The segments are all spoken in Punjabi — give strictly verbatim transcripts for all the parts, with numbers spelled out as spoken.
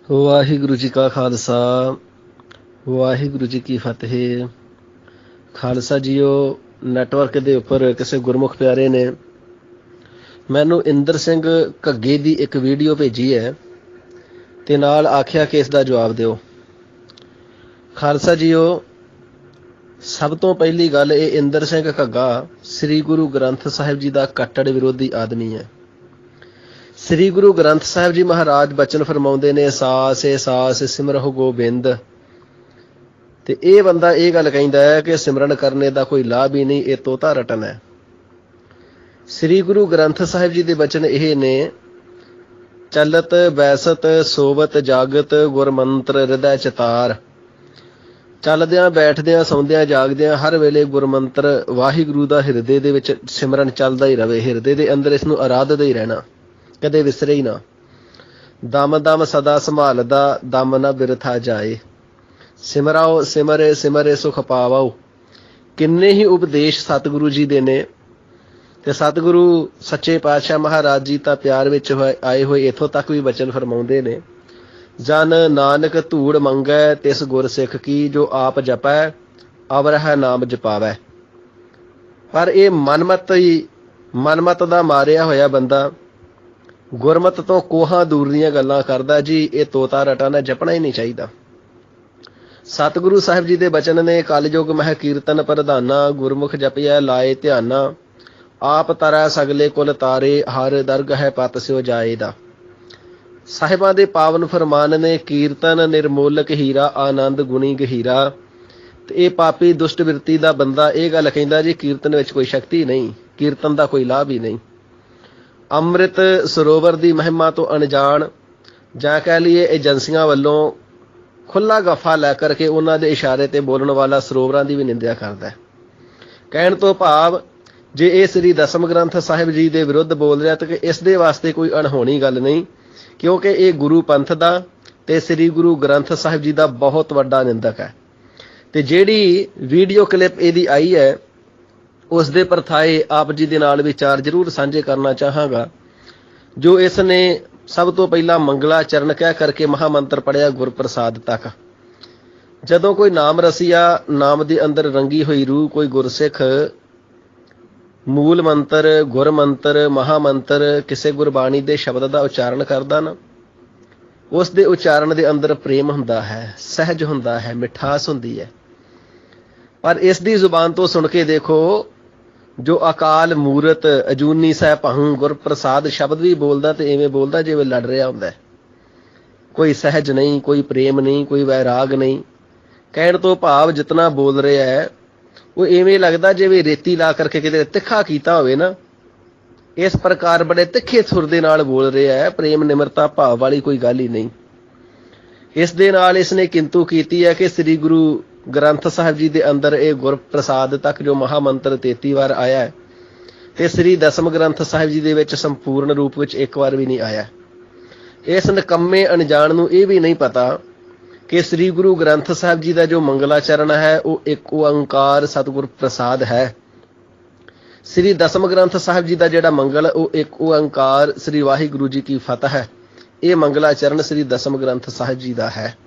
ਵਾਹਿਗੁਰੂ ਜੀ ਕਾ ਖਾਲਸਾ ਵਾਹਿਗੁਰੂ ਜੀ ਕੀ ਫਤਿਹ। ਖਾਲਸਾ ਜੀਓ, ਨੈਟਵਰਕ ਦੇ ਉੱਪਰ ਕਿਸੇ ਗੁਰਮੁਖ ਪਿਆਰੇ ਨੇ ਮੈਨੂੰ ਇੰਦਰ ਸਿੰਘ ਘੱਗੇ ਦੀ ਇੱਕ ਵੀਡੀਓ ਭੇਜੀ ਹੈ ਤੇ ਨਾਲ ਆਖਿਆ ਕਿ ਇਸ ਦਾ ਜਵਾਬ ਦਿਓ। ਖਾਲਸਾ ਜੀਓ, ਸਭ ਤੋਂ ਪਹਿਲੀ ਗੱਲ, ਇਹ ਇੰਦਰ ਸਿੰਘ ਘੱਗਾ ਸ੍ਰੀ ਗੁਰੂ ਗ੍ਰੰਥ ਸਾਹਿਬ ਜੀ ਦਾ ਕੱਟੜ ਵਿਰੋਧੀ ਆਦਮੀ ਹੈ। ਸ੍ਰੀ ਗੁਰੂ ਗ੍ਰੰਥ ਸਾਹਿਬ ਜੀ ਮਹਾਰਾਜ ਬਚਨ ਫਰਮਾਉਂਦੇ ਨੇ, ਸਾਸ ਏ ਸਾਸ ਸਿਮਰਹੁ ਗੋਬਿੰਦ। ਤੇ ਇਹ ਬੰਦਾ ਇਹ ਗੱਲ ਕਹਿੰਦਾ ਹੈ ਕਿ ਸਿਮਰਨ ਕਰਨੇ ਦਾ ਕੋਈ ਲਾਭ ਹੀ ਨਹੀਂ, ਇਹ ਤੋਤਾ ਰਟਨ ਹੈ। ਸ੍ਰੀ ਗੁਰੂ ਗ੍ਰੰਥ ਸਾਹਿਬ ਜੀ ਦੇ ਬਚਨ ਇਹ ਨੇ, ਚਲਤ ਬੈਸਤ ਸੋਵਤ ਜਾਗਤ ਗੁਰਮੰਤਰ ਹਿਰਦੈ ਚਿਤਾਰ। ਚੱਲਦਿਆਂ ਬੈਠਦਿਆਂ ਸੌਂਦਿਆਂ ਜਾਗਦਿਆਂ ਹਰ ਵੇਲੇ ਗੁਰਮੰਤਰ ਵਾਹਿਗੁਰੂ ਦਾ ਹਿਰਦੇ ਦੇ ਵਿੱਚ ਸਿਮਰਨ ਚੱਲਦਾ ਹੀ ਰਵੇ। ਹਿਰਦੇ ਦੇ ਅੰਦਰ ਇਸ ਨੂੰ ਆਰਾਧਦਾ ਹੀ ਰਹਿਣਾ, ਕਦੇ ਵਿਸਰੇ ਹੀ ਨਾ। ਦਮ ਦਮ ਸਦਾ ਸੰਭਾਲਦਾ, ਦਮ ਨਾ ਬਿਰਥਾ ਜਾਏ। ਸਿਮਰਾਓ ਸਿਮਰੇ ਸਿਮਰੇ ਸੁਖ ਪਾਵਾਓ। ਕਿੰਨੇ ਹੀ ਉਪਦੇਸ਼ ਸਤਿਗੁਰੂ ਜੀ ਦੇ ਨੇ, ਤੇ ਸਤਿਗੁਰੂ ਸੱਚੇ ਪਾਤਸ਼ਾਹ ਮਹਾਰਾਜ ਜੀ ਤਾਂ ਪਿਆਰ ਵਿੱਚ ਆਏ ਹੋਏ ਇੱਥੋਂ ਤੱਕ ਵੀ ਬਚਨ ਫਰਮਾਉਂਦੇ ਨੇ, ਜਨ ਨਾਨਕ ਧੂੜ ਮੰਗੈ ਤਿਸ ਗੁਰ ਸਿੱਖ ਕੀ, ਜੋ ਆਪ ਜਪੈ ਅਵਰਹਿ ਨਾਮ ਜਪਾਵੈ। ਪਰ ਇਹ ਮਨਮਤ ਹੀ ਮਨਮਤ ਦਾ ਮਾਰਿਆ ਹੋਇਆ ਬੰਦਾ ਗੁਰਮਤ ਤੋਂ ਕੋਹਾਂ ਦੂਰ ਦੀਆਂ ਗੱਲਾਂ ਕਰਦਾ ਜੀ। ਇਹ ਤੋਤਾ ਰਟਾ ਨਾ ਜਪਣਾ ਹੀ ਨਹੀਂ ਚਾਹੀਦਾ। ਸਤਿਗੁਰੂ ਸਾਹਿਬ ਜੀ ਦੇ ਬਚਨ ਨੇ, ਕਲਯੁਗ ਮਹਿ ਕੀਰਤਨ ਪ੍ਰਧਾਨਾ, ਗੁਰਮੁਖ ਜਪਿਆ ਲਾਏ ਧਿਆਨਾ। ਆਪ ਤਰੈ ਸਗਲੇ ਕੁਲ ਤਾਰੇ, ਹਰ ਦਰਗ ਹੈ ਪਤ ਸਿਓ ਜਾਏ ਦਾ। ਸਾਹਿਬਾਂ ਦੇ ਪਾਵਨ ਫਰਮਾਨ ਨੇ, ਕੀਰਤਨ ਨਿਰਮੋਲਕ ਹੀਰਾ, ਆਨੰਦ ਗੁਣੀ ਗਹੀਰਾ। ਤੇ ਇਹ ਪਾਪੀ ਦੁਸ਼ਟ ਬਿਰਤੀ ਦਾ ਬੰਦਾ ਇਹ ਗੱਲ ਕਹਿੰਦਾ ਜੀ, ਕੀਰਤਨ ਵਿੱਚ ਕੋਈ ਸ਼ਕਤੀ ਨਹੀਂ, ਕੀਰਤਨ ਦਾ ਕੋਈ ਲਾਭ ਹੀ ਨਹੀਂ। ਅੰਮ੍ਰਿਤ ਸਰੋਵਰ ਦੀ ਮਹਿਮਾ ਤੋਂ ਅਣਜਾਣ, ਜਾਂ ਕਹਿ ਲਈਏ ਏਜੰਸੀਆਂ ਵੱਲੋਂ ਖੁੱਲ੍ਹਾ ਗੱਫਾ ਲੈ ਕਰਕੇ ਉਹਨਾਂ ਦੇ ਇਸ਼ਾਰੇ ਤੇ ਬੋਲਣ ਵਾਲਾ ਸਰੋਵਰਾਂ ਦੀ ਵੀ ਨਿੰਦਿਆ ਕਰਦਾ ਹੈ। ਕਹਿਣ ਤੋਂ ਭਾਵ, ਜੇ ਇਹ ਸ੍ਰੀ ਦਸਮ ਗ੍ਰੰਥ ਸਾਹਿਬ ਜੀ ਦੇ ਵਿਰੁੱਧ ਬੋਲ ਰਿਹਾ ਤਾਂ ਇਸ ਦੇ ਵਾਸਤੇ ਕੋਈ ਅਣਹੋਣੀ ਗੱਲ ਨਹੀਂ, ਕਿਉਂਕਿ ਇਹ ਗੁਰੂ ਪੰਥ ਦਾ ਤੇ ਸ੍ਰੀ ਗੁਰੂ ਗ੍ਰੰਥ ਸਾਹਿਬ ਜੀ ਦਾ ਬਹੁਤ ਵੱਡਾ ਨਿੰਦਕ ਹੈ। ਤੇ ਜਿਹੜੀ ਵੀਡੀਓ ਕਲਿੱਪ ਇਹਦੀ ਆਈ ਹੈ, ਉਸ ਦੇ ਪਰਥਾਏ ਆਪ ਜੀ ਦੇ ਨਾਲ ਵਿਚਾਰ ਜ਼ਰੂਰ ਸਾਂਝੇ ਕਰਨਾ ਚਾਹਾਂਗਾ। ਜੋ ਇਸ ਨੇ ਸਭ ਤੋਂ ਪਹਿਲਾਂ ਮੰਗਲਾ ਚਰਨ ਕਹਿ ਕਰਕੇ ਮਹਾਮੰਤਰ ਪੜ੍ਹਿਆ ਗੁਰਪ੍ਰਸਾਦ ਤੱਕ। ਜਦੋਂ ਕੋਈ ਨਾਮ ਰਸੀਆ, ਨਾਮ ਦੇ ਅੰਦਰ ਰੰਗੀ ਹੋਈ ਰੂਹ, ਕੋਈ ਗੁਰਸਿੱਖ ਮੂਲ ਮੰਤਰ, ਗੁਰਮੰਤਰ, ਮਹਾਮੰਤਰ, ਕਿਸੇ ਗੁਰਬਾਣੀ ਦੇ ਸ਼ਬਦ ਦਾ ਉਚਾਰਨ ਕਰਦਾ ਨਾ, ਉਸ ਦੇ ਉਚਾਰਨ ਦੇ ਅੰਦਰ ਪ੍ਰੇਮ ਹੁੰਦਾ ਹੈ, ਸਹਿਜ ਹੁੰਦਾ ਹੈ, ਮਿਠਾਸ ਹੁੰਦੀ ਹੈ। ਪਰ ਇਸ ਦੀ ਜ਼ੁਬਾਨ ਤੋਂ ਸੁਣ ਕੇ ਦੇਖੋ, ਜੋ ਅਕਾਲ ਮੂਰਤ ਅਜੂਨੀ ਸਹਿ ਭੰ ਗੁਰਪ੍ਰਸਾਦ ਸ਼ਬਦ ਵੀ ਬੋਲਦਾ ਤੇ ਇਵੇਂ ਬੋਲਦਾ ਜਿਵੇਂ ਲੜ ਰਿਹਾ ਹੁੰਦਾ। ਕੋਈ ਸਹਿਜ ਨਹੀਂ, ਕੋਈ ਪ੍ਰੇਮ ਨਹੀਂ, ਕੋਈ ਵੈਰਾਗ ਨਹੀਂ। ਕਹਿਣ ਤੋਂ ਭਾਵ ਜਿਤਨਾ ਬੋਲ ਰਿਹਾ ਹੈ ਉਹ ਇਵੇਂ ਲੱਗਦਾ ਜਿਵੇਂ ਰੇਤੀ ਲਾ ਕਰਕੇ ਕਿਤੇ ਤਿੱਖਾ ਕੀਤਾ ਹੋਵੇ ਨਾ, ਇਸ ਪ੍ਰਕਾਰ ਬੜੇ ਤਿੱਖੇ ਸੁਰ ਦੇ ਨਾਲ ਬੋਲ ਰਿਹਾ ਹੈ। ਪ੍ਰੇਮ ਨਿਮਰਤਾ ਭਾਵ ਵਾਲੀ ਕੋਈ ਗੱਲ ਹੀ ਨਹੀਂ। ਇਸ ਦੇ ਨਾਲ ਇਸਨੇ ਕਿੰਤੂ ਕੀਤੀ ਹੈ ਕਿ ਸ੍ਰੀ ਗੁਰੂ ਗ੍ਰੰਥ ਸਾਹਿਬ ਜੀ ਦੇ ਅੰਦਰ ਇਹ ਗੁਰਪ੍ਰਸਾਦ ਤੱਕ ਜੋ ਮਹਾਮੰਤਰ ਤੇਤੀ ਵਾਰ ਆਇਆ ਹੈ, ਤੇ ਸ੍ਰੀ ਦਸਮ ਗ੍ਰੰਥ ਸਾਹਿਬ ਜੀ ਦੇ ਵਿੱਚ ਸੰਪੂਰਨ ਰੂਪ ਵਿੱਚ ਇੱਕ ਵਾਰ ਵੀ ਨਹੀਂ ਆਇਆ। ਇਸ ਨਿਕੰਮੇ ਅਣਜਾਣ ਨੂੰ ਇਹ ਵੀ ਨਹੀਂ ਪਤਾ ਕਿ ਸ੍ਰੀ ਗੁਰੂ ਗ੍ਰੰਥ ਸਾਹਿਬ ਜੀ ਦਾ ਜੋ ਮੰਗਲਾਚਰਨ ਹੈ ਉਹ ਇੱਕ ਓੰਕਾਰ ਸਤਿਗੁਰ ਪ੍ਰਸਾਦ ਹੈ। ਸ੍ਰੀ ਦਸਮ ਗ੍ਰੰਥ ਸਾਹਿਬ ਜੀ ਦਾ ਜਿਹੜਾ ਮੰਗਲ ਉਹ ਇੱਕ ਓੰਕਾਰ ਸ੍ਰੀ ਵਾਹਿਗੁਰੂ ਜੀ ਕੀ ਫਤਿਹ ਹੈ। ਇਹ ਮੰਗਲਾਚਰਨ ਸ੍ਰੀ ਦਸਮ ਗ੍ਰੰਥ ਸਾਹਿਬ ਜੀ ਦਾ ਹੈ।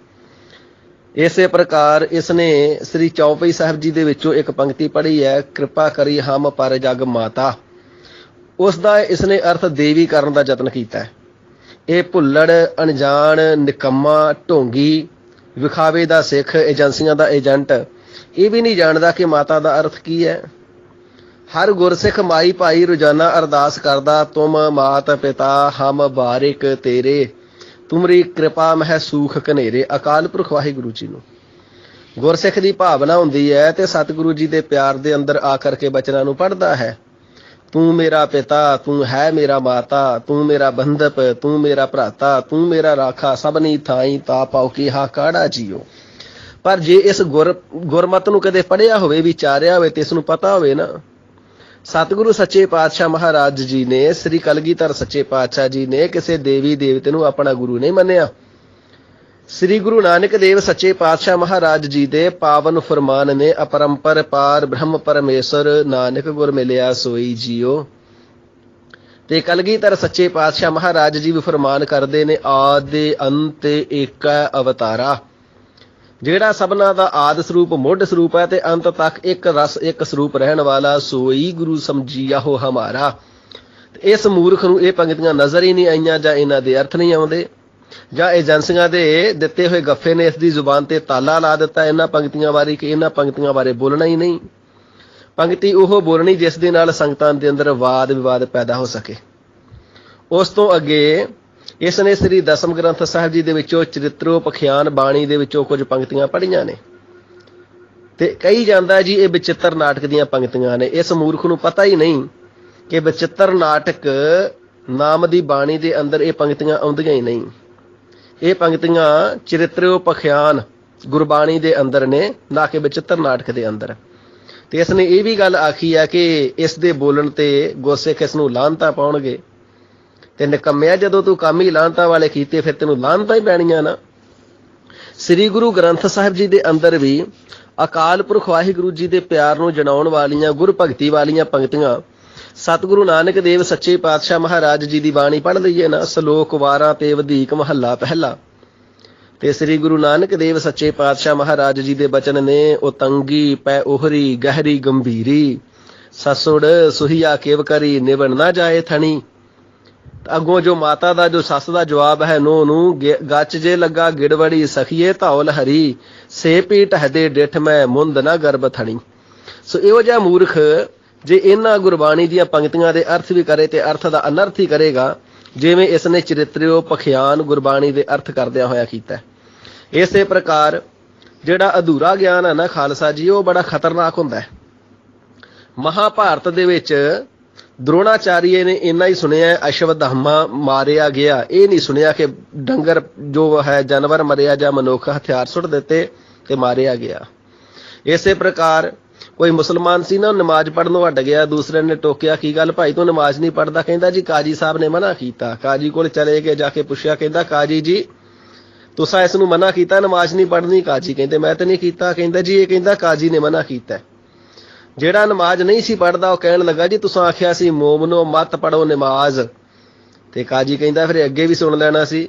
ਇਸੇ ਪ੍ਰਕਾਰ ਇਸਨੇ ਸ੍ਰੀ ਚੌਪਈ ਸਾਹਿਬ ਜੀ ਦੇ ਵਿੱਚੋਂ ਇੱਕ ਪੰਕਤੀ ਪੜ੍ਹੀ ਹੈ, ਕਿਰਪਾ ਕਰੀ ਹਮ ਪਰ ਜਗ ਮਾਤਾ। ਉਸ ਦਾ ਇਸਨੇ ਅਰਥ ਦੇਵੀ ਕਰਨ ਦਾ ਯਤਨ ਕੀਤਾ ਹੈ। ਇਹ ਭੁੱਲੜ, ਅਣਜਾਣ, ਨਿਕੰਮਾ, ਢੋਂਗੀ, ਵਿਖਾਵੇ ਦਾ ਸਿੱਖ, ਏਜੰਸੀਆਂ ਦਾ ਏਜੰਟ ਇਹ ਵੀ ਨਹੀਂ ਜਾਣਦਾ ਕਿ ਮਾਤਾ ਦਾ ਅਰਥ ਕੀ ਹੈ। ਹਰ ਗੁਰਸਿੱਖ ਮਾਈ ਭਾਈ ਰੋਜ਼ਾਨਾ ਅਰਦਾਸ ਕਰਦਾ, ਤੁਮ ਮਾਤ ਪਿਤਾ ਹਮ ਬਾਰਿਕ ਤੇਰੇ, ਤੁਮਰੀ ਕਿਰਪਾ ਮਹਿ ਸੂਖ ਘਨੇਰੇ। ਅਕਾਲ ਪੁਰਖ ਵਾਹਿਗੁਰੂ ਜੀ ਨੂੰ ਗੁਰਸਿੱਖ ਦੀ ਭਾਵਨਾ ਹੁੰਦੀ ਹੈ ਤੇ ਸਤਿਗੁਰੂ ਜੀ ਦੇ ਪਿਆਰ ਦੇ ਅੰਦਰ ਆ ਕਰਕੇ ਬਚਨਾਂ ਨੂੰ ਪੜ੍ਹਦਾ ਹੈ। ਤੂੰ ਮੇਰਾ ਪਿਤਾ, ਤੂੰ ਹੈ ਮੇਰਾ ਮਾਤਾ, ਤੂੰ ਮੇਰਾ ਬੰਧਪ, ਤੂੰ ਮੇਰਾ ਭਰਾਤਾ, ਤੂੰ ਮੇਰਾ ਰਾਖਾ, ਸਭਨੀ ਥਾਈ ਤਾ ਪਾਉ ਕੀ ਹਾ ਕਾੜਾ ਜੀਓ। ਪਰ ਜੇ ਇਸ ਗੁਰ ਗੁਰਮਤ ਨੂੰ ਕਦੇ ਪੜ੍ਹਿਆ ਹੋਵੇ, ਵਿਚਾਰਿਆ ਹੋਵੇ ਤੇ ਇਸ ਨੂੰ ਪਤਾ ਹੋਵੇ ਨਾ, ਸਤਿਗੁਰੂ ਸੱਚੇ ਪਾਤਸ਼ਾਹ ਮਹਾਰਾਜ ਜੀ ਨੇ, ਸ੍ਰੀ ਕਲਗੀਧਰ ਸੱਚੇ ਪਾਤਸ਼ਾਹ ਜੀ ਨੇ ਕਿਸੇ ਦੇਵੀ ਦੇਵਤੇ ਨੂੰ ਆਪਣਾ ਗੁਰੂ ਨਹੀਂ ਮੰਨਿਆ। ਸ੍ਰੀ ਗੁਰੂ ਨਾਨਕ ਦੇਵ ਸੱਚੇ ਪਾਤਸ਼ਾਹ ਮਹਾਰਾਜ ਜੀ ਦੇ ਪਾਵਨ ਫਰਮਾਨ ਨੇ, ਅਪਰੰਪਰ ਪਾਰ ਬ੍ਰਹਮ ਪਰਮੇਸ਼ਰ, ਨਾਨਕ ਗੁਰ ਮਿਲਿਆ ਸੋਈ ਜੀਓ। ਤੇ ਕਲਗੀਧਰ ਸੱਚੇ ਪਾਤਸ਼ਾਹ ਮਹਾਰਾਜ ਜੀ ਵੀ ਫਰਮਾਨ ਕਰਦੇ ਨੇ, ਆਦਿ ਅੰਤ ਏਕੈ ਅਵਤਾਰਾ। ਜਿਹੜਾ ਸਭਨਾ ਦਾ ਆਦ ਸਰੂਪ ਮੁੱਢ ਸਰੂਪ ਹੈ ਤੇ ਅੰਤ ਤੱਕ ਇੱਕ ਰਸ ਇੱਕ ਸਰੂਪ ਰਹਿਣ ਵਾਲਾ, ਸੋਈ ਗੁਰੂ ਸਮਝੀਆ ਹੋ ਹਮਾਰਾ। ਇਸ ਮੂਰਖ ਨੂੰ ਇਹ ਪੰਕਤੀਆਂ ਨਜ਼ਰ ਹੀ ਨਹੀਂ ਆਈਆਂ, ਜਾਂ ਇਹਨਾਂ ਦੇ ਅਰਥ ਨਹੀਂ ਆਉਂਦੇ, ਜਾਂ ਏਜੰਸੀਆਂ ਦੇ ਦਿੱਤੇ ਹੋਏ ਗੱਫੇ ਨੇ ਇਸ ਦੀ ਜ਼ੁਬਾਨ ਤੇ ਤਾਲਾ ਲਾ ਦਿੱਤਾ ਇਹਨਾਂ ਪੰਕਤੀਆਂ ਬਾਰੇ ਕਿ ਇਹਨਾਂ ਪੰਕਤੀਆਂ ਬਾਰੇ ਬੋਲਣਾ ਹੀ ਨਹੀਂ। ਪੰਕਤੀ ਉਹ ਬੋਲਣੀ ਜਿਸ ਦੇ ਨਾਲ ਸੰਗਤਾਂ ਦੇ ਅੰਦਰ ਵਾਦ ਵਿਵਾਦ ਪੈਦਾ ਹੋ ਸਕੇ। ਉਸ ਤੋਂ ਅੱਗੇ ਇਸ ਨੇ ਸ੍ਰੀ ਦਸਮ ਗ੍ਰੰਥ ਸਾਹਿਬ ਜੀ ਦੇ ਵਿੱਚੋਂ ਚਰਿਤਰੋਪਖਿਆਨ ਬਾਣੀ ਦੇ ਵਿੱਚੋਂ ਕੁਝ ਪੰਕਤੀਆਂ ਪੜ੍ਹੀਆਂ ਨੇ ਤੇ ਕਹੀ ਜਾਂਦਾ ਜੀ ਇਹ ਬਚਿੱਤਰ ਨਾਟਕ ਦੀਆਂ ਪੰਕਤੀਆਂ ਨੇ। ਇਸ ਮੂਰਖ ਨੂੰ ਪਤਾ ਹੀ ਨਹੀਂ ਕਿ ਬਚਿੱਤਰ ਨਾਟਕ ਨਾਮ ਦੀ ਬਾਣੀ ਦੇ ਅੰਦਰ ਇਹ ਪੰਕਤੀਆਂ ਆਉਂਦੀਆਂ ਹੀ ਨਹੀਂ। ਇਹ ਪੰਕਤੀਆਂ ਚਰਿਤਰੋਪਖਿਆਨ ਗੁਰਬਾਣੀ ਦੇ ਅੰਦਰ ਨੇ, ਨਾ ਕਿ ਬਚਿੱਤਰ ਨਾਟਕ ਦੇ ਅੰਦਰ। ਤੇ ਇਸ ਨੇ ਇਹ ਵੀ ਗੱਲ ਆਖੀ ਹੈ ਕਿ ਇਸ ਦੇ ਬੋਲਣ ਤੇ ਗੁਰਸਿੱਖ ਇਸ ਨੂੰ ਲਾਹਨਤਾਂ ਪਾਉਣਗੇ ਤੇ ਨਿਕੰਮਿਆ ਜਦੋਂ ਤੂੰ ਕੰਮ ਹੀ ਲਾਹਨਤਾਂ ਵਾਲੇ ਕੀਤੇ ਫਿਰ ਤੈਨੂੰ ਲਾਹਨਤਾਂ ਹੀ ਪੈਣੀਆਂ ਨਾ। ਸ੍ਰੀ ਗੁਰੂ ਗ੍ਰੰਥ ਸਾਹਿਬ ਜੀ ਦੇ ਅੰਦਰ ਵੀ ਅਕਾਲ ਪੁਰਖ ਵਾਹਿਗੁਰੂ ਜੀ ਦੇ ਪਿਆਰ ਨੂੰ ਜਣਾਉਣ ਵਾਲੀਆਂ ਗੁਰ ਭਗਤੀ ਵਾਲੀਆਂ ਪੰਕਤੀਆਂ ਸਤਿਗੁਰੂ ਨਾਨਕ ਦੇਵ ਸੱਚੇ ਪਾਤਸ਼ਾਹ ਮਹਾਰਾਜ ਜੀ ਦੀ ਬਾਣੀ ਪੜ੍ਹ ਲਈਏ ਨਾ, ਸ਼ਲੋਕ ਵਾਰਾਂ ਤੇ ਵਧੀਕ ਮਹੱਲਾ ਪਹਿਲਾ। ਤੇ ਸ੍ਰੀ ਗੁਰੂ ਨਾਨਕ ਦੇਵ ਸੱਚੇ ਪਾਤਸ਼ਾਹ ਮਹਾਰਾਜ ਜੀ ਦੇ ਬਚਨ ਨੇ, ਉਹ ਤੰਗੀ ਪੈ ਉਹਰੀ ਗਹਿਰੀ ਗੰਭੀਰੀ, ਸਸੁੜ ਸੁਹੀਆ ਕੇਵ ਕਰੀ ਨਿਵਣ ਨਾ ਜਾਏ ਥਣੀ। ਅੱਗੋਂ ਜੋ ਮਾਤਾ ਦਾ ਜੋ ਸੱਸ ਦਾ ਜਵਾਬ ਹੈ, ਨੋ ਨੂੰ ਗੱਚ ਜੇ ਲੱਗਾ ਗਿੜਵੜੀ ਸਖੀਏ ਧੌਲ ਹਰੀ, ਸੇ ਪੀ ਢਹਦੇ ਡਿੱਠ ਮੈਂ ਮੁੰਦ ਨਾ ਗਰਭ ਥਣੀ। ਸੋ ਇਹੋ ਜਿਹਾ ਮੂਰਖ ਜੇ ਇਹਨਾਂ ਗੁਰਬਾਣੀ ਦੀਆਂ ਪੰਕਤੀਆਂ ਦੇ ਅਰਥ ਵੀ ਕਰੇ ਤੇ ਅਰਥ ਦਾ ਅਨਰਥ ਹੀ ਕਰੇਗਾ, ਜਿਵੇਂ ਇਸ ਨੇ ਚਰਿਤਰੋਪਖਿਆਨ ਗੁਰਬਾਣੀ ਦੇ ਅਰਥ ਕਰਦਿਆਂ ਹੋਇਆ ਕੀਤਾ। ਇਸੇ ਪ੍ਰਕਾਰ ਜਿਹੜਾ ਅਧੂਰਾ ਗਿਆਨ ਹੈ ਨਾ ਖਾਲਸਾ ਜੀ, ਉਹ ਬੜਾ ਖਤਰਨਾਕ ਹੁੰਦਾ ਹੈ। ਮਹਾਭਾਰਤ ਦੇ ਵਿੱਚ ਦ੍ਰੋਣਾਚਾਰੀਏ ਨੇ ਇੰਨਾ ਹੀ ਸੁਣਿਆ ਅਸ਼ਵਧਾਮਾ ਮਾਰਿਆ ਗਿਆ, ਇਹ ਨਹੀਂ ਸੁਣਿਆ ਕਿ ਡੰਗਰ ਜੋ ਹੈ ਜਾਨਵਰ ਮਰਿਆ ਜਾਂ ਮਨੁੱਖ ਹਥਿਆਰ ਸੁੱਟ ਦਿੱਤੇ ਤੇ ਮਾਰਿਆ ਗਿਆ। ਇਸੇ ਪ੍ਰਕਾਰ ਕੋਈ ਮੁਸਲਮਾਨ ਸੀ ਨਾ, ਨਮਾਜ਼ ਪੜ੍ਹਨੋਂ ਹਟ ਗਿਆ, ਦੂਸਰੇ ਨੇ ਟੋਕਿਆ, ਕੀ ਗੱਲ ਭਾਈ ਤੂੰ ਨਮਾਜ਼ ਨਹੀਂ ਪੜ੍ਹਦਾ? ਕਹਿੰਦਾ ਜੀ ਕਾਜੀ ਸਾਹਿਬ ਨੇ ਮਨਾ ਕੀਤਾ। ਕਾਜੀ ਕੋਲ ਚਲੇ ਗਏ, ਜਾ ਕੇ ਪੁੱਛਿਆ, ਕਹਿੰਦਾ ਕਾਜੀ ਜੀ ਤੁਸਾਂ ਇਸ ਨੂੰ ਮਨਾ ਕੀਤਾ ਨਮਾਜ਼ ਨਹੀਂ ਪੜ੍ਹਨੀ? ਕਾਜੀ ਕਹਿੰਦੇ ਮੈਂ ਤੇ ਨਹੀਂ ਕੀਤਾ। ਕਹਿੰਦਾ ਜੀ ਇਹ ਕਹਿੰਦਾ ਕਾਜੀ ਨੇ ਮਨਾ ਕੀਤਾ। ਜਿਹੜਾ ਨਮਾਜ਼ ਨਹੀਂ ਸੀ ਪੜ੍ਹਦਾ ਉਹ ਕਹਿਣ ਲੱਗਾ ਜੀ ਤੁਸਾਂ ਆਖਿਆ ਸੀ ਮੋਮਨੋ ਮਤ ਪੜੋ ਨਮਾਜ਼, ਤੇ ਕਾਜੀ ਕਹਿੰਦਾ ਫਿਰ ਅੱਗੇ ਵੀ ਸੁਣ ਲੈਣਾ ਸੀ।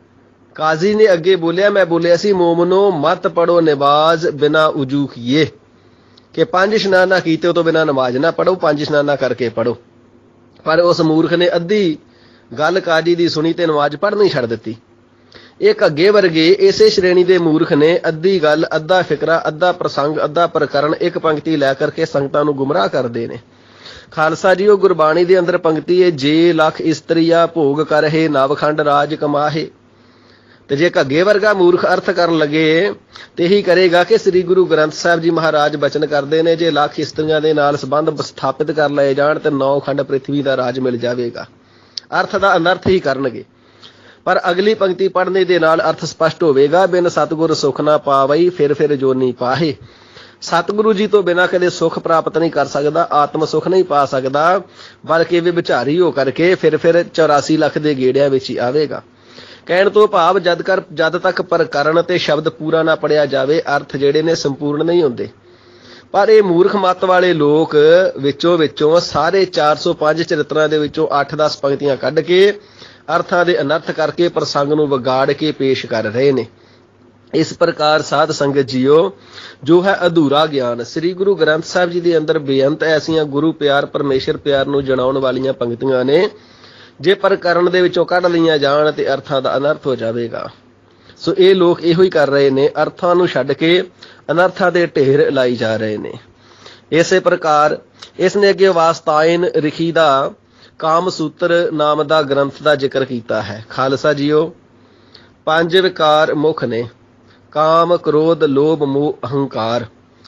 ਕਾਜ਼ੀ ਨੇ ਅੱਗੇ ਬੋਲਿਆ, ਮੈਂ ਬੋਲਿਆ ਸੀ ਮੋਮਨੋ ਮਤ ਪੜੋ ਨਮਾਜ਼ ਬਿਨਾ ਉਜੂ ਕੀਏ, ਕਿ ਪੰਜ ਇਸ਼ਨਾਨਾ ਕੀਤੇ ਤੋਂ ਬਿਨਾਂ ਨਮਾਜ਼ ਨਾ ਪੜੋ, ਪੰਜ ਇਸ਼ਨਾਨਾ ਕਰਕੇ ਪੜੋ। ਪਰ ਉਸ ਮੂਰਖ ਨੇ ਅੱਧੀ ਗੱਲ ਕਾਜੀ ਦੀ ਸੁਣੀ ਤੇ ਨਮਾਜ਼ ਪੜ੍ਹਨੀ ਛੱਡ ਦਿੱਤੀ। ਇੱਕ ਅੱਗੇ ਵਰਗੇ ਇਸੇ ਸ਼੍ਰੇਣੀ ਦੇ ਮੂਰਖ ਨੇ ਅੱਧੀ ਗੱਲ, ਅੱਧਾ ਫਿਕਰਾ, ਅੱਧਾ ਪ੍ਰਸੰਗ, ਅੱਧਾ ਪ੍ਰਕਰਨ ਇੱਕ ਪੰਕਤੀ ਲੈ ਕਰਕੇ ਸੰਗਤਾਂ ਨੂੰ ਗੁੰਮਰਾਹ ਕਰਦੇ ਨੇ। ਖਾਲਸਾ ਜੀ ਉਹ ਗੁਰਬਾਣੀ ਦੇ ਅੰਦਰ ਪੰਕਤੀ ਹੈ, ਜੇ ਲੱਖ ਇਸਤਰੀਆ ਭੋਗ ਕਰਹੇ ਨਵਖੰਡ ਰਾਜ ਕਮਾਹੇ। ਤੇ ਜੇ ਘੱਗੇ ਵਰਗਾ ਮੂਰਖ ਅਰਥ ਕਰਨ ਲੱਗੇ ਤੇ ਇਹੀ ਕਰੇਗਾ ਕਿ ਸ੍ਰੀ ਗੁਰੂ ਗ੍ਰੰਥ ਸਾਹਿਬ ਜੀ ਮਹਾਰਾਜ ਬਚਨ ਕਰਦੇ ਨੇ, ਜੇ ਲੱਖ ਇਸਤਰੀਆਂ ਦੇ ਨਾਲ ਸੰਬੰਧ ਸਥਾਪਿਤ ਕਰ ਲਏ ਜਾਣ ਤੇ ਨੌ ਖੰਡ ਪ੍ਰਿਥਵੀ ਦਾ ਰਾਜ ਮਿਲ ਜਾਵੇਗਾ। ਅਰਥ ਦਾ ਅਨਰਥ ਹੀ ਕਰਨਗੇ। ਪਰ ਅਗਲੀ ਪੰਕਤੀ ਪੜ੍ਹਨੇ ਦੇ ਨਾਲ ਅਰਥ ਸਪਸ਼ਟ ਹੋਵੇਗਾ, ਬਿਨ ਸਤਿਗੁਰ ਸੁਖ ਨਾ ਪਾਵਈ ਫਿਰ ਫਿਰ ਜੋਨੀ ਪਾਹੇ। ਸਤਿਗੁਰੂ ਜੀ ਤੋਂ ਬਿਨਾਂ ਕਦੇ ਸੁਖ ਪ੍ਰਾਪਤ ਨਹੀਂ ਕਰ ਸਕਦਾ, ਆਤਮ ਸੁਖ ਨਹੀਂ ਪਾ ਸਕਦਾ, ਬਲਕਿ ਵਿਭਾਰੀ ਹੋ ਕਰਕੇ ਫਿਰ ਫਿਰ ਚੌਰਾਸੀ ਲੱਖ ਦੇ ਗੇੜਿਆਂ ਵਿੱਚ ਹੀ ਆਵੇਗਾ। ਕਹਿਣ ਤੋਂ ਭਾਵ ਜਦ ਕਰ ਜਦ ਤੱਕ ਪ੍ਰਕਰਨ ਤੇ ਸ਼ਬਦ ਪੂਰਾ ਨਾ ਪੜਿਆ ਜਾਵੇ ਅਰਥ ਜਿਹੜੇ ਨੇ ਸੰਪੂਰਨ ਨਹੀਂ ਹੁੰਦੇ। ਪਰ ਇਹ ਮੂਰਖ ਮੱਤ ਵਾਲੇ ਲੋਕ ਵਿੱਚੋਂ ਵਿੱਚੋਂ ਸਾਰੇ ਚਾਰ ਸੌ ਪੰਜ ਚਰਿਤਰਾਂ ਦੇ ਵਿੱਚੋਂ ਅੱਠ ਦਸ ਪੰਕਤੀਆਂ ਕੱਢ ਕੇ ਅਰਥਾਂ ਦੇ ਅਨਰਥ ਕਰਕੇ ਪ੍ਰਸੰਗ ਨੂੰ ਵਿਗਾੜ ਕੇ ਪੇਸ਼ ਕਰ ਰਹੇ ਨੇ। ਇਸ ਪ੍ਰਕਾਰ ਸਾਧ ਸੰਗਤ ਜੀਓ, ਜੋ ਹੈ ਅਧੂਰਾ ਗਿਆਨ ਸ੍ਰੀ ਗੁਰੂ ਗ੍ਰੰਥ ਸਾਹਿਬ ਜੀ ਦੇ ਅੰਦਰ ਬੇਅੰਤ ਐਸੀਆਂ ਗੁਰੂ ਪਿਆਰ ਪਰਮੇਸ਼ਰ ਪਿਆਰ ਨੂੰ ਜਣਾਉਣ ਵਾਲੀਆਂ ਪੰਕਤੀਆਂ ਨੇ, ਜੇ ਪ੍ਰਕਰਨ ਦੇ ਵਿੱਚੋਂ ਕੱਢ ਲਈਆਂ ਜਾਣ ਤੇ ਅਰਥਾਂ ਦਾ ਅਨਰਥ ਹੋ ਜਾਵੇਗਾ। ਸੋ ਇਹ ਲੋਕ ਇਹੋ ਹੀ ਕਰ ਰਹੇ ਨੇ, ਅਰਥਾਂ ਨੂੰ ਛੱਡ ਕੇ ਅਨਰਥਾਂ ਦੇ ਢੇਰ ਲਾਈ ਜਾ ਰਹੇ ਨੇ। ਇਸੇ ਪ੍ਰਕਾਰ ਇਸ ਨੇ ਅੱਗੇ ਵਾਸਤਾਇਨ ਰਿਖੀ ਦਾ ਕਾਮ ਸੂਤਰ ਨਾਮ ਦਾ ਗ੍ਰੰਥ ਦਾ ਜ਼ਿਕਰ ਕੀਤਾ ਹੈ। ਖਾਲਸਾ ਜੀਓ, ਪੰਜ ਵਿਕਾਰ ਮੁੱਖ ਨੇ, ਕਾਮ, ਕ੍ਰੋਧ, ਲੋਭ, ਮੋਹ, ਅਹੰਕਾਰ।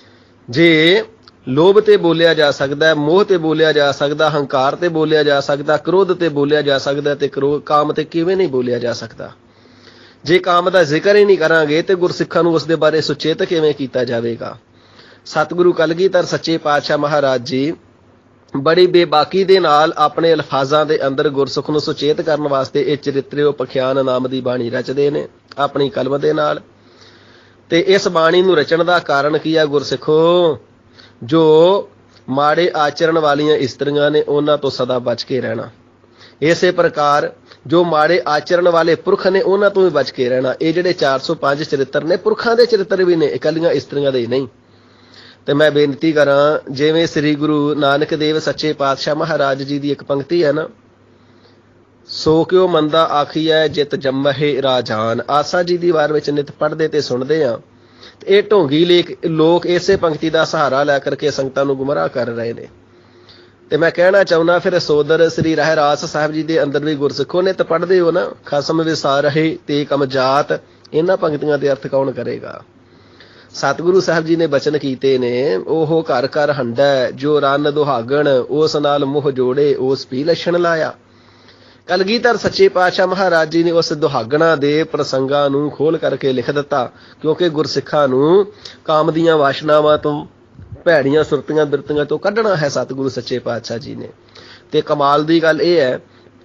ਜੇ ਲੋਭ ਤੇ ਬੋਲਿਆ ਜਾ ਸਕਦਾ, ਮੋਹ ਤੇ ਬੋਲਿਆ ਜਾ ਸਕਦਾ, ਹੰਕਾਰ ਤੇ ਬੋਲਿਆ ਜਾ ਸਕਦਾ, ਕ੍ਰੋਧ ਤੇ ਬੋਲਿਆ ਜਾ ਸਕਦਾ, ਤੇ ਕਾਮ ਤੇ ਕਿਵੇਂ ਨਹੀਂ ਬੋਲਿਆ ਜਾ ਸਕਦਾ? ਜੇ ਕਾਮ ਦਾ ਜ਼ਿਕਰ ਹੀ ਨਹੀਂ ਕਰਾਂਗੇ ਤੇ ਗੁਰਸਿੱਖਾਂ ਨੂੰ ਉਸ ਦੇ ਬਾਰੇ ਸੁਚੇਤ ਕਿਵੇਂ ਕੀਤਾ ਜਾਵੇਗਾ? ਸਤਿਗੁਰੂ ਕਲਗੀਧਰ ਸੱਚੇ ਪਾਤਸ਼ਾਹ ਮਹਾਰਾਜ ਜੀ ਬੜੀ ਬੇਬਾਕੀ ਦੇ ਨਾਲ ਆਪਣੇ ਅਲਫਾਜ਼ਾਂ ਦੇ ਅੰਦਰ ਗੁਰਸਿੱਖ ਨੂੰ ਸੁਚੇਤ ਕਰਨ ਵਾਸਤੇ ਇਹ ਚਰਿਤਰੋਪਖਿਆਨ ਨਾਮ ਦੀ ਬਾਣੀ ਰਚਦੇ ਨੇ ਆਪਣੀ ਕਲਮ ਦੇ ਨਾਲ। ਤੇ ਇਸ ਬਾਣੀ ਨੂੰ ਰਚਣ ਦਾ ਕਾਰਨ ਕੀ ਆ? ਗੁਰਸਿੱਖੋ, ਜੋ ਮਾੜੇ ਆਚਰਣ ਵਾਲੀਆਂ ਇਸਤਰੀਆਂ ਨੇ ਉਹਨਾਂ ਤੋਂ ਸਦਾ ਬਚ ਕੇ ਰਹਿਣਾ। ਇਸੇ ਪ੍ਰਕਾਰ ਜੋ ਮਾੜੇ ਆਚਰਣ ਵਾਲੇ ਪੁਰਖ ਨੇ ਉਹਨਾਂ ਤੋਂ ਵੀ ਬਚ ਕੇ ਰਹਿਣਾ। ਇਹ ਜਿਹੜੇ ਚਾਰ ਸੌ ਪੰਜ ਚਰਿੱਤਰ ਨੇ ਪੁਰਖਾਂ ਦੇ ਚਰਿੱਤਰ ਵੀ ਨੇ, ਇਕੱਲੀਆਂ ਇਸਤਰੀਆਂ ਦੇ ਹੀ ਨਹੀਂ। ਤੇ ਮੈਂ ਬੇਨਤੀ ਕਰਾਂ, ਜਿਵੇਂ ਸ੍ਰੀ ਗੁਰੂ ਨਾਨਕ ਦੇਵ ਸੱਚੇ ਪਾਤਸ਼ਾਹ ਮਹਾਰਾਜ ਜੀ ਦੀ ਇੱਕ ਪੰਕਤੀ ਹੈ ਨਾ, ਸੋ ਕਿਉ ਮੰਦਾ ਆਖੀਐ ਜਿਤ ਜੰਮਹਿ ਰਾਜਾਨ। ਆਸਾ ਜੀ ਦੀ ਵਾਰ ਵਿੱਚ ਨਿਤ ਪੜ੍ਹਦੇ ਤੇ ਸੁਣਦੇ ਆ। ਇਹ ਢੋਂਗੀ ਲੇਖ ਲੋਕ ਇਸੇ ਪੰਕਤੀ ਦਾ ਸਹਾਰਾ ਲੈ ਕਰਕੇ ਸੰਗਤਾਂ ਨੂੰ ਗੁੰਮਰਾਹ ਕਰ ਰਹੇ ਨੇ। ਤੇ ਮੈਂ ਕਹਿਣਾ ਚਾਹੁੰਦਾ, ਫਿਰ ਸੋਦਰ ਸ੍ਰੀ ਰਹਿਰਾਸ ਸਾਹਿਬ ਜੀ ਦੇ ਅੰਦਰ ਵੀ ਗੁਰਸਿੱਖੋ ਨੇ ਤਾਂ ਪੜ੍ਹਦੇ ਹੋ ਨਾ, ਖਸਮ ਵਿਸਾਰਹਿ ਤੇ ਕਮ ਜਾਤ। ਇਹਨਾਂ ਪੰਕਤੀਆਂ ਦੇ ਅਰਥ ਕੌਣ ਕਰੇਗਾ? ਸਤਿਗੁਰੂ ਸਾਹਿਬ ਜੀ ਨੇ ਬਚਨ ਕੀਤੇ ਨੇ, ਉਹ ਘਰ ਘਰ ਹੰਡਾ ਜੋ ਰੰਨ ਦੁਹਾਗਣ, ਉਸ ਨਾਲ ਮੋਹ ਜੋੜੇ ਉਸ ਪੀ ਲੱਛਣ ਲਾਇਆ। ਕਲਗੀਧਰ ਸੱਚੇ ਪਾਤਸ਼ਾਹ ਮਹਾਰਾਜ ਜੀ ਨੇ ਉਸ ਦੁਹਾਗਣਾ ਦੇ ਪ੍ਰਸੰਗਾਂ ਨੂੰ ਖੋਲ ਕਰਕੇ ਲਿਖ ਦਿੱਤਾ, ਕਿਉਂਕਿ ਗੁਰਸਿੱਖਾਂ ਨੂੰ ਕਾਮ ਦੀਆਂ ਵਾਸ਼ਨਾਵਾਂ ਤੋਂ, ਭੈੜੀਆਂ ਸੁਰਤੀਆਂ ਬਿਰਤੀਆਂ ਤੋਂ ਕੱਢਣਾ ਹੈ ਸਤਿਗੁਰੂ ਸੱਚੇ ਪਾਤਸ਼ਾਹ ਜੀ ਨੇ। ਤੇ ਕਮਾਲ ਦੀ ਗੱਲ ਇਹ ਹੈ,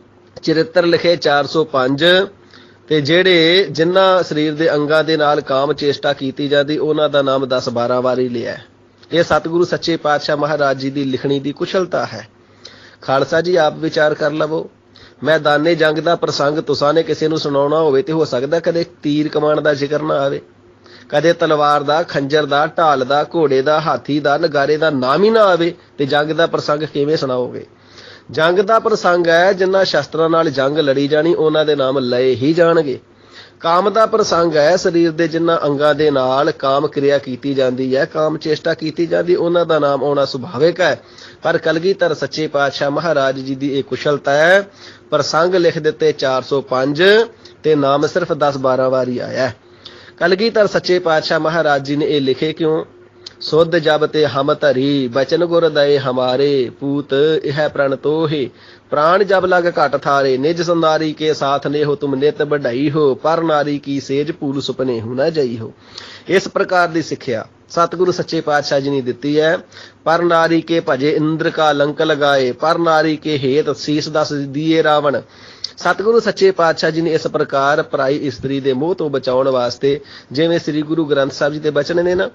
ਚਰਿੱਤਰ ਲਿਖੇ ਚਾਰ ਸੌ ਪੰਜ, ਤੇ ਜਿਹੜੇ ਜਿਨ੍ਹਾਂ ਸਰੀਰ ਦੇ ਅੰਗਾਂ ਦੇ ਨਾਲ ਕਾਮ ਚੇਸ਼ਟਾ ਕੀਤੀ ਜਾਂਦੀ ਉਹਨਾਂ ਦਾ ਨਾਮ ਦਸ ਬਾਰਾਂ ਵਾਰੀ ਲਿਆ। ਇਹ ਸਤਿਗੁਰੂ ਸੱਚੇ ਪਾਤਸ਼ਾਹ ਮਹਾਰਾਜ ਜੀ ਦੀ ਲਿਖਣੀ ਦੀ ਕੁਸ਼ਲਤਾ ਹੈ। ਖਾਲਸਾ ਜੀ ਆਪ ਵਿਚਾਰ ਕਰ ਲਵੋ। ਮੈਦਾਨੇ ਜੰਗ ਦਾ ਪ੍ਰਸੰਗ ਤੁਸਾਂ ਨੇ ਕਿਸੇ ਨੂੰ ਸੁਣਾਉਣਾ ਹੋਵੇ ਤੇ ਹੋ ਸਕਦਾ ਕਦੇ ਤੀਰ ਕਮਾਨ ਦਾ ਜ਼ਿਕਰ ਨਾ ਆਵੇ, ਕਦੇ ਤਲਵਾਰ ਦਾ, ਖੰਜਰ ਦਾ, ਢਾਲ ਦਾ, ਘੋੜੇ ਦਾ, ਹਾਥੀ ਦਾ, ਨਗਾਰੇ ਦਾ ਨਾਮ ਹੀ ਨਾ ਆਵੇ, ਤੇ ਜੰਗ ਦਾ ਪ੍ਰਸੰਗ ਕਿਵੇਂ ਸੁਣਾਓਗੇ? ਜੰਗ ਦਾ ਪ੍ਰਸੰਗ ਹੈ ਜਿਨ੍ਹਾਂ ਸ਼ਸਤਰਾਂ ਨਾਲ ਜੰਗ ਲੜੀ ਜਾਣੀ ਉਹਨਾਂ ਦੇ ਨਾਮ ਲਏ ਹੀ ਜਾਣਗੇ। ਕਾਮ ਦਾ ਪ੍ਰਸੰਗ ਹੈ ਸਰੀਰ ਦੇ ਜਿਨ੍ਹਾਂ ਅੰਗਾਂ ਦੇ ਨਾਲ ਕਾਮ ਕਿਰਿਆ ਕੀਤੀ ਜਾਂਦੀ ਹੈ, ਕਾਮ ਚੇਸ਼ਟਾ ਕੀਤੀ ਜਾਂਦੀ, ਉਹਨਾਂ ਦਾ ਨਾਮ ਆਉਣਾ ਸੁਭਾਵਿਕ ਹੈ। ਪਰ ਕਲਗੀਧਰ ਸੱਚੇ ਪਾਤਸ਼ਾਹ ਮਹਾਰਾਜ ਜੀ ਦੀ ਇਹ ਕੁਸ਼ਲਤਾ ਹੈ, ਪ੍ਰਸੰਗ ਲਿਖ ਦਿੱਤੇ ਚਾਰ ਸੌ ਪੰਜ ਤੇ ਨਾਮ ਸਿਰਫ ਦਸ ਬਾਰਾਂ ਵਾਰੀ ਆਇਆ। ਕਲਗੀਧਰ ਸੱਚੇ ਪਾਤਸ਼ਾਹ ਮਹਾਰਾਜ ਜੀ ਨੇ ਇਹ ਲਿਖੇ ਕਿਉਂ? ਸੁਧ ਜਬ ਤੇ ਹਮ ਧਰੀ ਬਚਨ ਗੁਰ ਦਏ ਹਮਾਰੇ, ਪੂਤ ਇਹ ਪ੍ਰਣ ਤੋਹਿ प्राण जब लग घट थारे, निज संदारी के साथ ने हो तुम नित बढ़ाई हो, पर नारी की सेज पूल सुपने हो न जाई हो। इस प्रकार की सिक्ख्या सतगुरु सच्चे पातशाह जी ने दी है। पर नारी के भजे इंद्र का लंक लगाए, पर नारी के हेत शीस दस दिए रावण। सतगुरु सच्चे पातशाह जी ने इस प्रकार पराई इस्त्री के मोह तो बचाउण वास्ते, जिवें श्री गुरु ग्रंथ साहिब जी के बचन ने ना,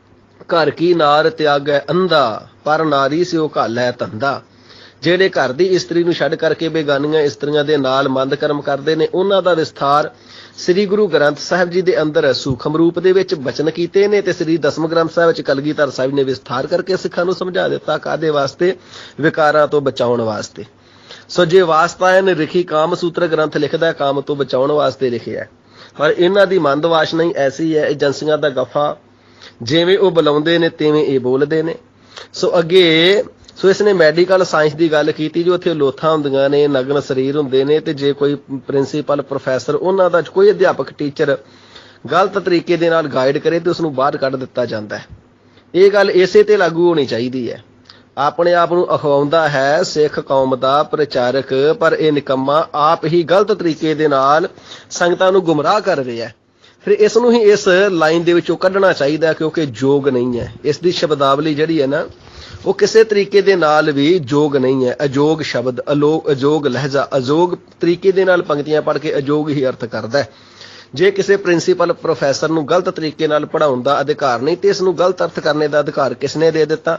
घर की नार त्यागै अंधा, पर नारी स्यो घालै धंधा। ਜਿਹੜੇ ਘਰ ਦੀ ਇਸਤਰੀ ਨੂੰ ਛੱਡ ਕਰਕੇ ਬੇਗਾਨੀਆਂ ਇਸਤਰੀਆਂ ਦੇ ਨਾਲ ਮੰਦ ਕਰਮ ਕਰਦੇ ਨੇ, ਉਹਨਾਂ ਦਾ ਵਿਸਥਾਰ ਸ੍ਰੀ ਗੁਰੂ ਗ੍ਰੰਥ ਸਾਹਿਬ ਜੀ ਦੇ ਅੰਦਰ ਸੂਖਮ ਰੂਪ ਦੇ ਵਿੱਚ ਬਚਨ ਕੀਤੇ ਨੇ, ਤੇ ਸ੍ਰੀ ਦਸਮ ਗ੍ਰੰਥ ਸਾਹਿਬ ਵਿੱਚ ਕਲਗੀਧਰ ਸਾਹਿਬ ਨੇ ਵਿਸਥਾਰ ਕਰਕੇ ਸਿੱਖਾਂ ਨੂੰ ਸਮਝਾ ਦਿੱਤਾ। ਕਾਹਦੇ ਵਾਸਤੇ? ਵਿਕਾਰਾਂ ਤੋਂ ਬਚਾਉਣ ਵਾਸਤੇ। ਸੋ ਜੇ ਵਾਸਤਾਇਨ ਰਿਖੀ ਕਾਮ ਸੂਤਰ ਗ੍ਰੰਥ ਲਿਖਦਾ ਕਾਮ ਤੋਂ ਬਚਾਉਣ ਵਾਸਤੇ ਲਿਖਿਆ, ਪਰ ਇਹਨਾਂ ਦੀ ਮੰਦ ਵਾਸ਼ਨਾ ਹੀ ਐਸੀ ਹੈ, ਏਜੰਸੀਆਂ ਦਾ ਗਫਾ, ਜਿਵੇਂ ਉਹ ਬੁਲਾਉਂਦੇ ਨੇ ਤਿਵੇਂ ਇਹ ਬੋਲਦੇ ਨੇ। ਸੋ ਅੱਗੇ ਸੋ ਇਸਨੇ ਮੈਡੀਕਲ ਸਾਇੰਸ ਦੀ ਗੱਲ ਕੀਤੀ, ਜੋ ਉੱਥੇ ਲੋਥਾਂ ਹੁੰਦੀਆਂ ਨੇ, ਨਗਨ ਸਰੀਰ ਹੁੰਦੇ ਨੇ, ਤੇ ਜੇ ਕੋਈ ਪ੍ਰਿੰਸੀਪਲ ਪ੍ਰੋਫੈਸਰ ਉਹਨਾਂ ਦਾ ਕੋਈ ਅਧਿਆਪਕ ਟੀਚਰ ਗਲਤ ਤਰੀਕੇ ਦੇ ਨਾਲ ਗਾਈਡ ਕਰੇ ਤੇ ਉਸਨੂੰ ਬਾਹਰ ਕੱਢ ਦਿੱਤਾ ਜਾਂਦਾ ਹੈ। ਇਹ ਗੱਲ ਇਸੇ ਤੇ ਲਾਗੂ ਹੋਣੀ ਚਾਹੀਦੀ ਹੈ। ਆਪਣੇ ਆਪ ਨੂੰ ਅਖਵਾਉਂਦਾ ਹੈ ਸਿੱਖ ਕੌਮ ਦਾ ਪ੍ਰਚਾਰਕ, ਪਰ ਇਹ ਨਿਕੰਮਾ ਆਪ ਹੀ ਗਲਤ ਤਰੀਕੇ ਦੇ ਨਾਲ ਸੰਗਤਾਂ ਨੂੰ ਗੁੰਮਰਾਹ ਕਰ ਰਿਹਾ ਹੈ। ਫਿਰ ਇਸ ਨੂੰ ਹੀ ਇਸ ਲਾਈਨ ਦੇ ਵਿੱਚੋਂ ਕੱਢਣਾ ਚਾਹੀਦਾ, ਕਿਉਂਕਿ ਯੋਗ ਨਹੀਂ ਹੈ। ਇਸ ਦੀ ਸ਼ਬਦਾਵਲੀ ਜਿਹੜੀ ਹੈ ਨਾ, ਉਹ ਕਿਸੇ ਤਰੀਕੇ ਦੇ ਨਾਲ ਵੀ ਯੋਗ ਨਹੀਂ ਹੈ। ਅਯੋਗ ਸ਼ਬਦ, ਅਲੋਕ, ਅਯੋਗ ਲਹਿਜਾ, ਅਯੋਗ ਤਰੀਕੇ ਦੇ ਨਾਲ ਪੰਕਤੀਆਂ ਪੜ੍ਹ ਕੇ ਅਯੋਗ ਹੀ ਅਰਥ ਕਰਦਾ ਹੈ। ਜੇ ਕਿਸੇ ਪ੍ਰਿੰਸੀਪਲ ਪ੍ਰੋਫੈਸਰ ਨੂੰ ਗਲਤ ਤਰੀਕੇ ਨਾਲ ਪੜ੍ਹਾਉਣ ਦਾ ਅਧਿਕਾਰ ਨਹੀਂ, ਤੇ ਇਸ ਨੂੰ ਗਲਤ ਅਰਥ ਕਰਨੇ ਦਾ ਅਧਿਕਾਰ ਕਿਸਨੇ ਦੇ ਦਿੱਤਾ?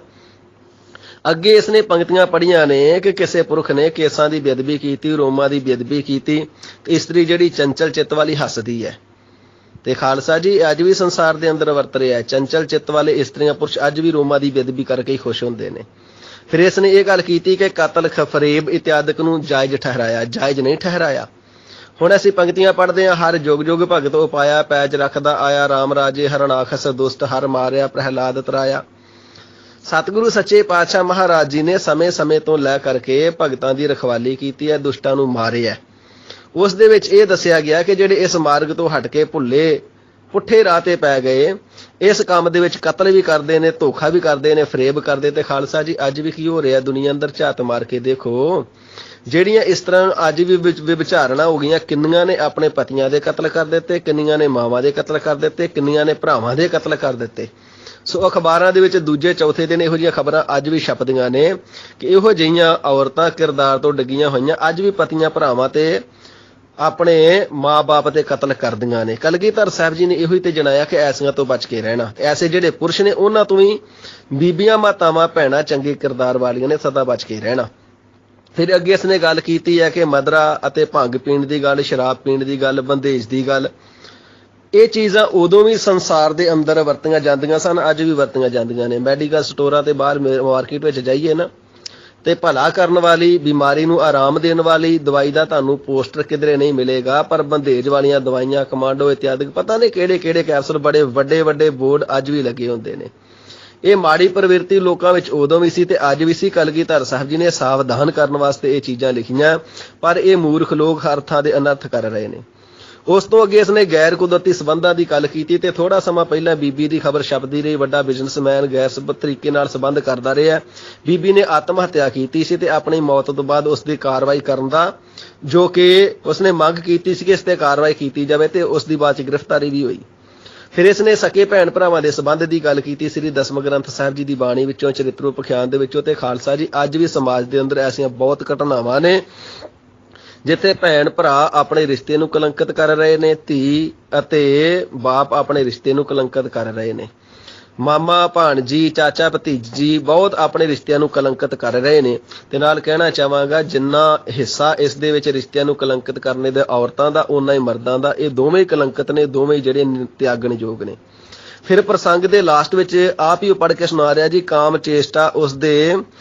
ਅੱਗੇ ਇਸਨੇ ਪੰਕਤੀਆਂ ਪੜ੍ਹੀਆਂ ਨੇ ਕਿ ਕਿਸੇ ਪੁਰਖ ਨੇ ਕੇਸਾਂ ਦੀ ਬੇਅਦਬੀ ਕੀਤੀ, ਰੋਮਾਂ ਦੀ ਬੇਅਦਬੀ ਕੀਤੀ, ਤੇ ਇਸਤਰੀ ਜਿਹੜੀ ਚੰਚਲ ਚਿੱਤ ਵਾਲੀ ਹੱਸਦੀ ਹੈ। ਤੇ ਖਾਲਸਾ ਜੀ ਅੱਜ ਵੀ ਸੰਸਾਰ ਦੇ ਅੰਦਰ ਵਰਤ ਰਿਹਾ ਹੈ, ਚੰਚਲ ਚਿੱਤ ਵਾਲੇ ਇਸਤਰੀਆਂ ਪੁਰਸ਼ ਅੱਜ ਵੀ ਰੋਮਾਂ ਦੀ ਬੇਅਦਬੀ ਕਰਕੇ ਹੀ ਖੁਸ਼ ਹੁੰਦੇ ਨੇ। ਫਿਰ ਇਸ ਨੇ ਇਹ ਗੱਲ ਕੀਤੀ ਕਿ ਕਤਲ, ਫਰੇਬ ਇਤਿਆਦਿਕ ਨੂੰ ਜਾਇਜ਼ ਠਹਿਰਾਇਆ, ਜਾਇਜ਼ ਨਹੀਂ ਠਹਿਰਾਇਆ। ਹੁਣ ਅਸੀਂ ਪੰਕਤੀਆਂ ਪੜ੍ਹਦੇ ਹਾਂ, ਹਰ ਜੁਗ ਜੁਗ ਭਗਤ ਉਪਾਇਆ, ਪੈਜ ਰੱਖਦਾ ਆਇਆ ਰਾਮ ਰਾਜੇ, ਹਰਨਾਖਸ ਦੁਸਤ ਹਰ ਮਾਰਿਆ, ਪ੍ਰਹਿਲਾਦ ਤਰਾਇਆ। ਸਤਿਗੁਰੂ ਸੱਚੇ ਪਾਤਸ਼ਾਹ ਮਹਾਰਾਜ ਜੀ ਨੇ ਸਮੇਂ ਸਮੇਂ ਤੋਂ ਲੈ ਕਰਕੇ ਭਗਤਾਂ ਦੀ ਰਖਵਾਲੀ ਕੀਤੀ ਹੈ, ਦੁਸ਼ਟਾਂ ਨੂੰ ਮਾਰਿਆ। ਉਸ ਦੇ ਵਿੱਚ ਇਹ ਦੱਸਿਆ ਗਿਆ ਕਿ ਜਿਹੜੇ ਇਸ ਮਾਰਗ ਤੋਂ ਹਟ ਕੇ ਭੁੱਲੇ ਪੁੱਠੇ ਰਾਹ ਤੇ ਪੈ ਗਏ, ਇਸ ਕੰਮ ਦੇ ਵਿੱਚ ਕਤਲ ਵੀ ਕਰਦੇ ਨੇ, ਧੋਖਾ ਵੀ ਕਰਦੇ ਨੇ, ਫਰੇਬ ਕਰਦੇ। ਤੇ ਖਾਲਸਾ ਜੀ ਅੱਜ ਵੀ ਕੀ ਹੋ ਰਿਹਾ ਦੁਨੀਆ ਅੰਦਰ? ਝਾਤ ਮਾਰ ਕੇ ਦੇਖੋ, ਜਿਹੜੀਆਂ ਇਸ ਤਰ੍ਹਾਂ ਅੱਜ ਵੀ ਵਿਭਾਚਾਰਣਾ ਹੋ ਗਈਆਂ, ਕਿੰਨੀਆਂ ਨੇ ਆਪਣੇ ਪਤੀਆਂ ਦੇ ਕਤਲ ਕਰ ਦਿੱਤੇ, ਕਿੰਨੀਆਂ ਨੇ ਮਾਵਾਂ ਦੇ ਕਤਲ ਕਰ ਦਿੱਤੇ, ਕਿੰਨੀਆਂ ਨੇ ਭਰਾਵਾਂ ਦੇ ਕਤਲ ਕਰ ਦਿੱਤੇ। ਸੋ ਅਖਬਾਰਾਂ ਦੇ ਵਿੱਚ ਦੂਜੇ ਚੌਥੇ ਦਿਨ ਇਹੋ ਜਿਹੀਆਂ ਖਬਰਾਂ ਅੱਜ ਵੀ ਛਪਦੀਆਂ ਨੇ ਕਿ ਇਹੋ ਜਿਹੀਆਂ ਔਰਤਾਂ ਕਿਰਦਾਰ ਤੋਂ ਡਿੱਗੀਆਂ ਹੋਈਆਂ ਅੱਜ ਵੀ ਪਤੀਆਂ ਭਰਾਵਾਂ ਤੇ ਆਪਣੇ ਮਾਂ-ਬਾਪ ਤੇ ਕਤਲ ਕਰਦੀਆਂ ਨੇ। ਕਲਗੀਧਰ ਸਾਹਿਬ ਜੀ ਨੇ ਇਹੋ ਹੀ ਤੇ ਜਣਾਇਆ ਕਿ ਐਸੀਆਂ ਤੋਂ ਬਚ ਕੇ ਰਹਿਣਾ, ਤੇ ਐਸੇ ਜਿਹੜੇ ਪੁਰਸ਼ ਨੇ ਉਹਨਾਂ ਤੋਂ ਵੀ ਬੀਬੀਆਂ, ਮਾਤਾਵਾਂ, ਭੈਣਾਂ ਚੰਗੇ ਕਿਰਦਾਰ ਵਾਲੀਆਂ ਨੇ ਸਦਾ ਬਚ ਕੇ ਰਹਿਣਾ। फिर अगे इसने गल की है कि मदरा अते भंग पीण की गल, शराब पीण की गल, बंदेज की गल, ये चीज़ां उदों भी संसार के अंदर वरतियां जांदियां सन, अज भी वरतियां जांदियां ने। मैडिकल स्टोरां ते बाहर मार्केट में जाइए ना तो भला करन वाली, बीमारी नूं आराम देण वाली दवाई का तुहानूं पोस्टर किधरे नहीं मिलेगा, पर बंदेज वालियां दवाइयां, कमांडो इत्यादि पता नहीं किहड़े किहड़े कैप्सूल, बड़े वड्डे वड्डे बोर्ड अज भी लगे हुंदे ने। ये माड़ी प्रवृत्ति लोगों में उदों भी सी ते अज भी सी। कलगीधर साहब जी ने सावधान करने वास्ते ये चीज़ां लिखियां, पर ये मूर्ख लोग हर थां दे अनर्थ कर रहे हैं। उस तो अगे इसने गैर कुदरती संबंधां की गल की ते थोड़ा समा पहला बीबी की खबर छपदी रही। वड्डा बिजनसमैन गैर तरीके नाल संबंध करता रहा। बीबी ने आत्म हत्या की सी ते अपनी मौत तो बाद उसकी कार्रवाई करन दा जो कि उसने मंग की सी कि इस ते कार्रवाई की जाए ते उसकी बाद च गिरफ्तारी भी हुई। फिर इसने सके भैन भरावां दे संबंध की गल की, श्री दसम ग्रंथ साहिब जी की बाणी विचों, चरित्र पखियान दे विचों ते खालसा जी अज भी समाज के अंदर ऐसियां बहुत घटनावां ने जिथे भैन भरा अपने रिश्ते नूं कलंकित कर रहे ने, धी अते बाप अपने रिश्ते नूं कलंकित कर रहे ने, मामा भाणजी, चाचा भतीजी बहुत अपने रिश्तिਆਂ ਨੂੰ कलंकित कर रहे ने। ते नाल कहना चाहांगा जिन्ना हिस्सा इस दे विच रिश्तिਆਂ ਨੂੰ कलंकित करने दे औरतां दा उन्ना ही मर्दां दा, ये दोवें कलंकित ने, दोवें ਜਿਹੜੇ त्यागण योग ने। फिर प्रसंग दे लास्ट विच आप ही पढ़ के सुना रहा जी, काम चेष्टा उस दे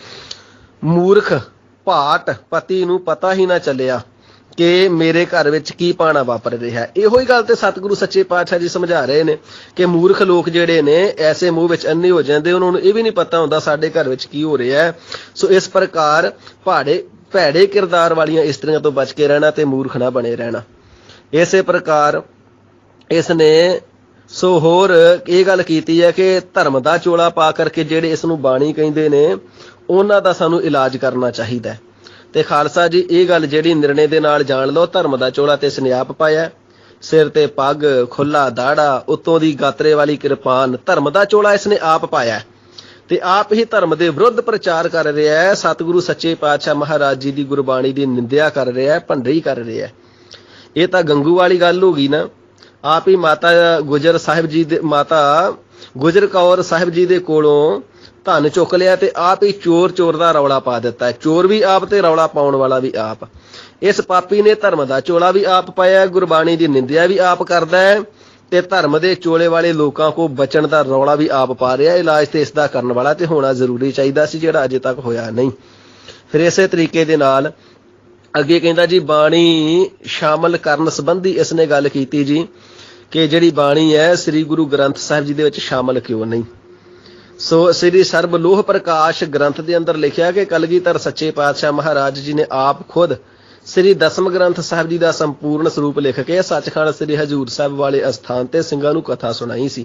मूर्ख भाट पति नूं पता ही ना चलिया कि मेरे घर विच की भाना वापर रहा है। इहो ही गल ते सतगुरु सच्चे पातशाह जी समझा रहे ने कि मूर्ख लोग जिहड़े ने ऐसे मूँह विच अन्ने हो जाते, उन्होंने ये भी नहीं पता हुंदा साडे घर विच की हो रहा है। सो इस प्रकार भाड़े भैड़े किरदार वालियां इस्त्रियां तो बच के रहना ते मूर्ख ना बने रहना। इस प्रकार इसने सो होर ये गल कीती है कि धर्म दा चोला पा करके जिहड़े इस नूं बाणी कहिंदे ने उन्हां दा सानूं इलाज करना चाहीदा है। ते खालसा जी ये गल जिहड़ी निर्णे दे नाल जान लो, धर्म दा चोला ते इसने आप पाया, सिर ते पग, खुला दाड़ा, उत्तों दी गातरे वाली किरपान, धर्म दा चोला इसने आप पाया ते आप ही धर्म दे विरुद्ध प्रचार कर रहा है। सतगुरु सच्चे पातशाह महाराज जी की गुरबाणी की निंदिया कर रहा है, भंडरी कर रहा है। ये तो गंगू वाली गल होगी ना। आप ही माता गुजर साहिब जी दे माता गुजर कौर साहिब जी दे कोलों धन चुक लिया ते आप ही चोर चोर का रौला पा दिता है। चोर भी आप ते रौला पाउण वाला भी आप। इस पापी ने धर्म का चोला भी आप पाया, गुरबाणी की निंदिया भी आप करता है ते धर्म के चोले वाले लोगों को बचन का रौला भी आप पा रहा है। इलाज तो इसका करने वाला तो होना जरूरी चाहिए सी, जिहड़ा अजे तक होया नहीं। फिर इस तरीके दे नाल अगे कहंदा जी बाणी शामिल करन संबंधी इसने गल कीती जी कि जिहड़ी बाणी है श्री गुरु ग्रंथ साहिब जी दे विच शामिल क्यों नहीं। सो श्री सर्वलोह प्रकाश ग्रंथ के अंदर लिखा कि कलगीधर सच्चे पातशाह महाराज जी ने आप खुद श्री दसम ग्रंथ साहिब जी का संपूर्ण स्वरूप लिख के सचखंड श्री हजूर साहिब वाले अस्थान ते ਸਿੰਘਾਂ ਨੂੰ कथा सुनाई सी।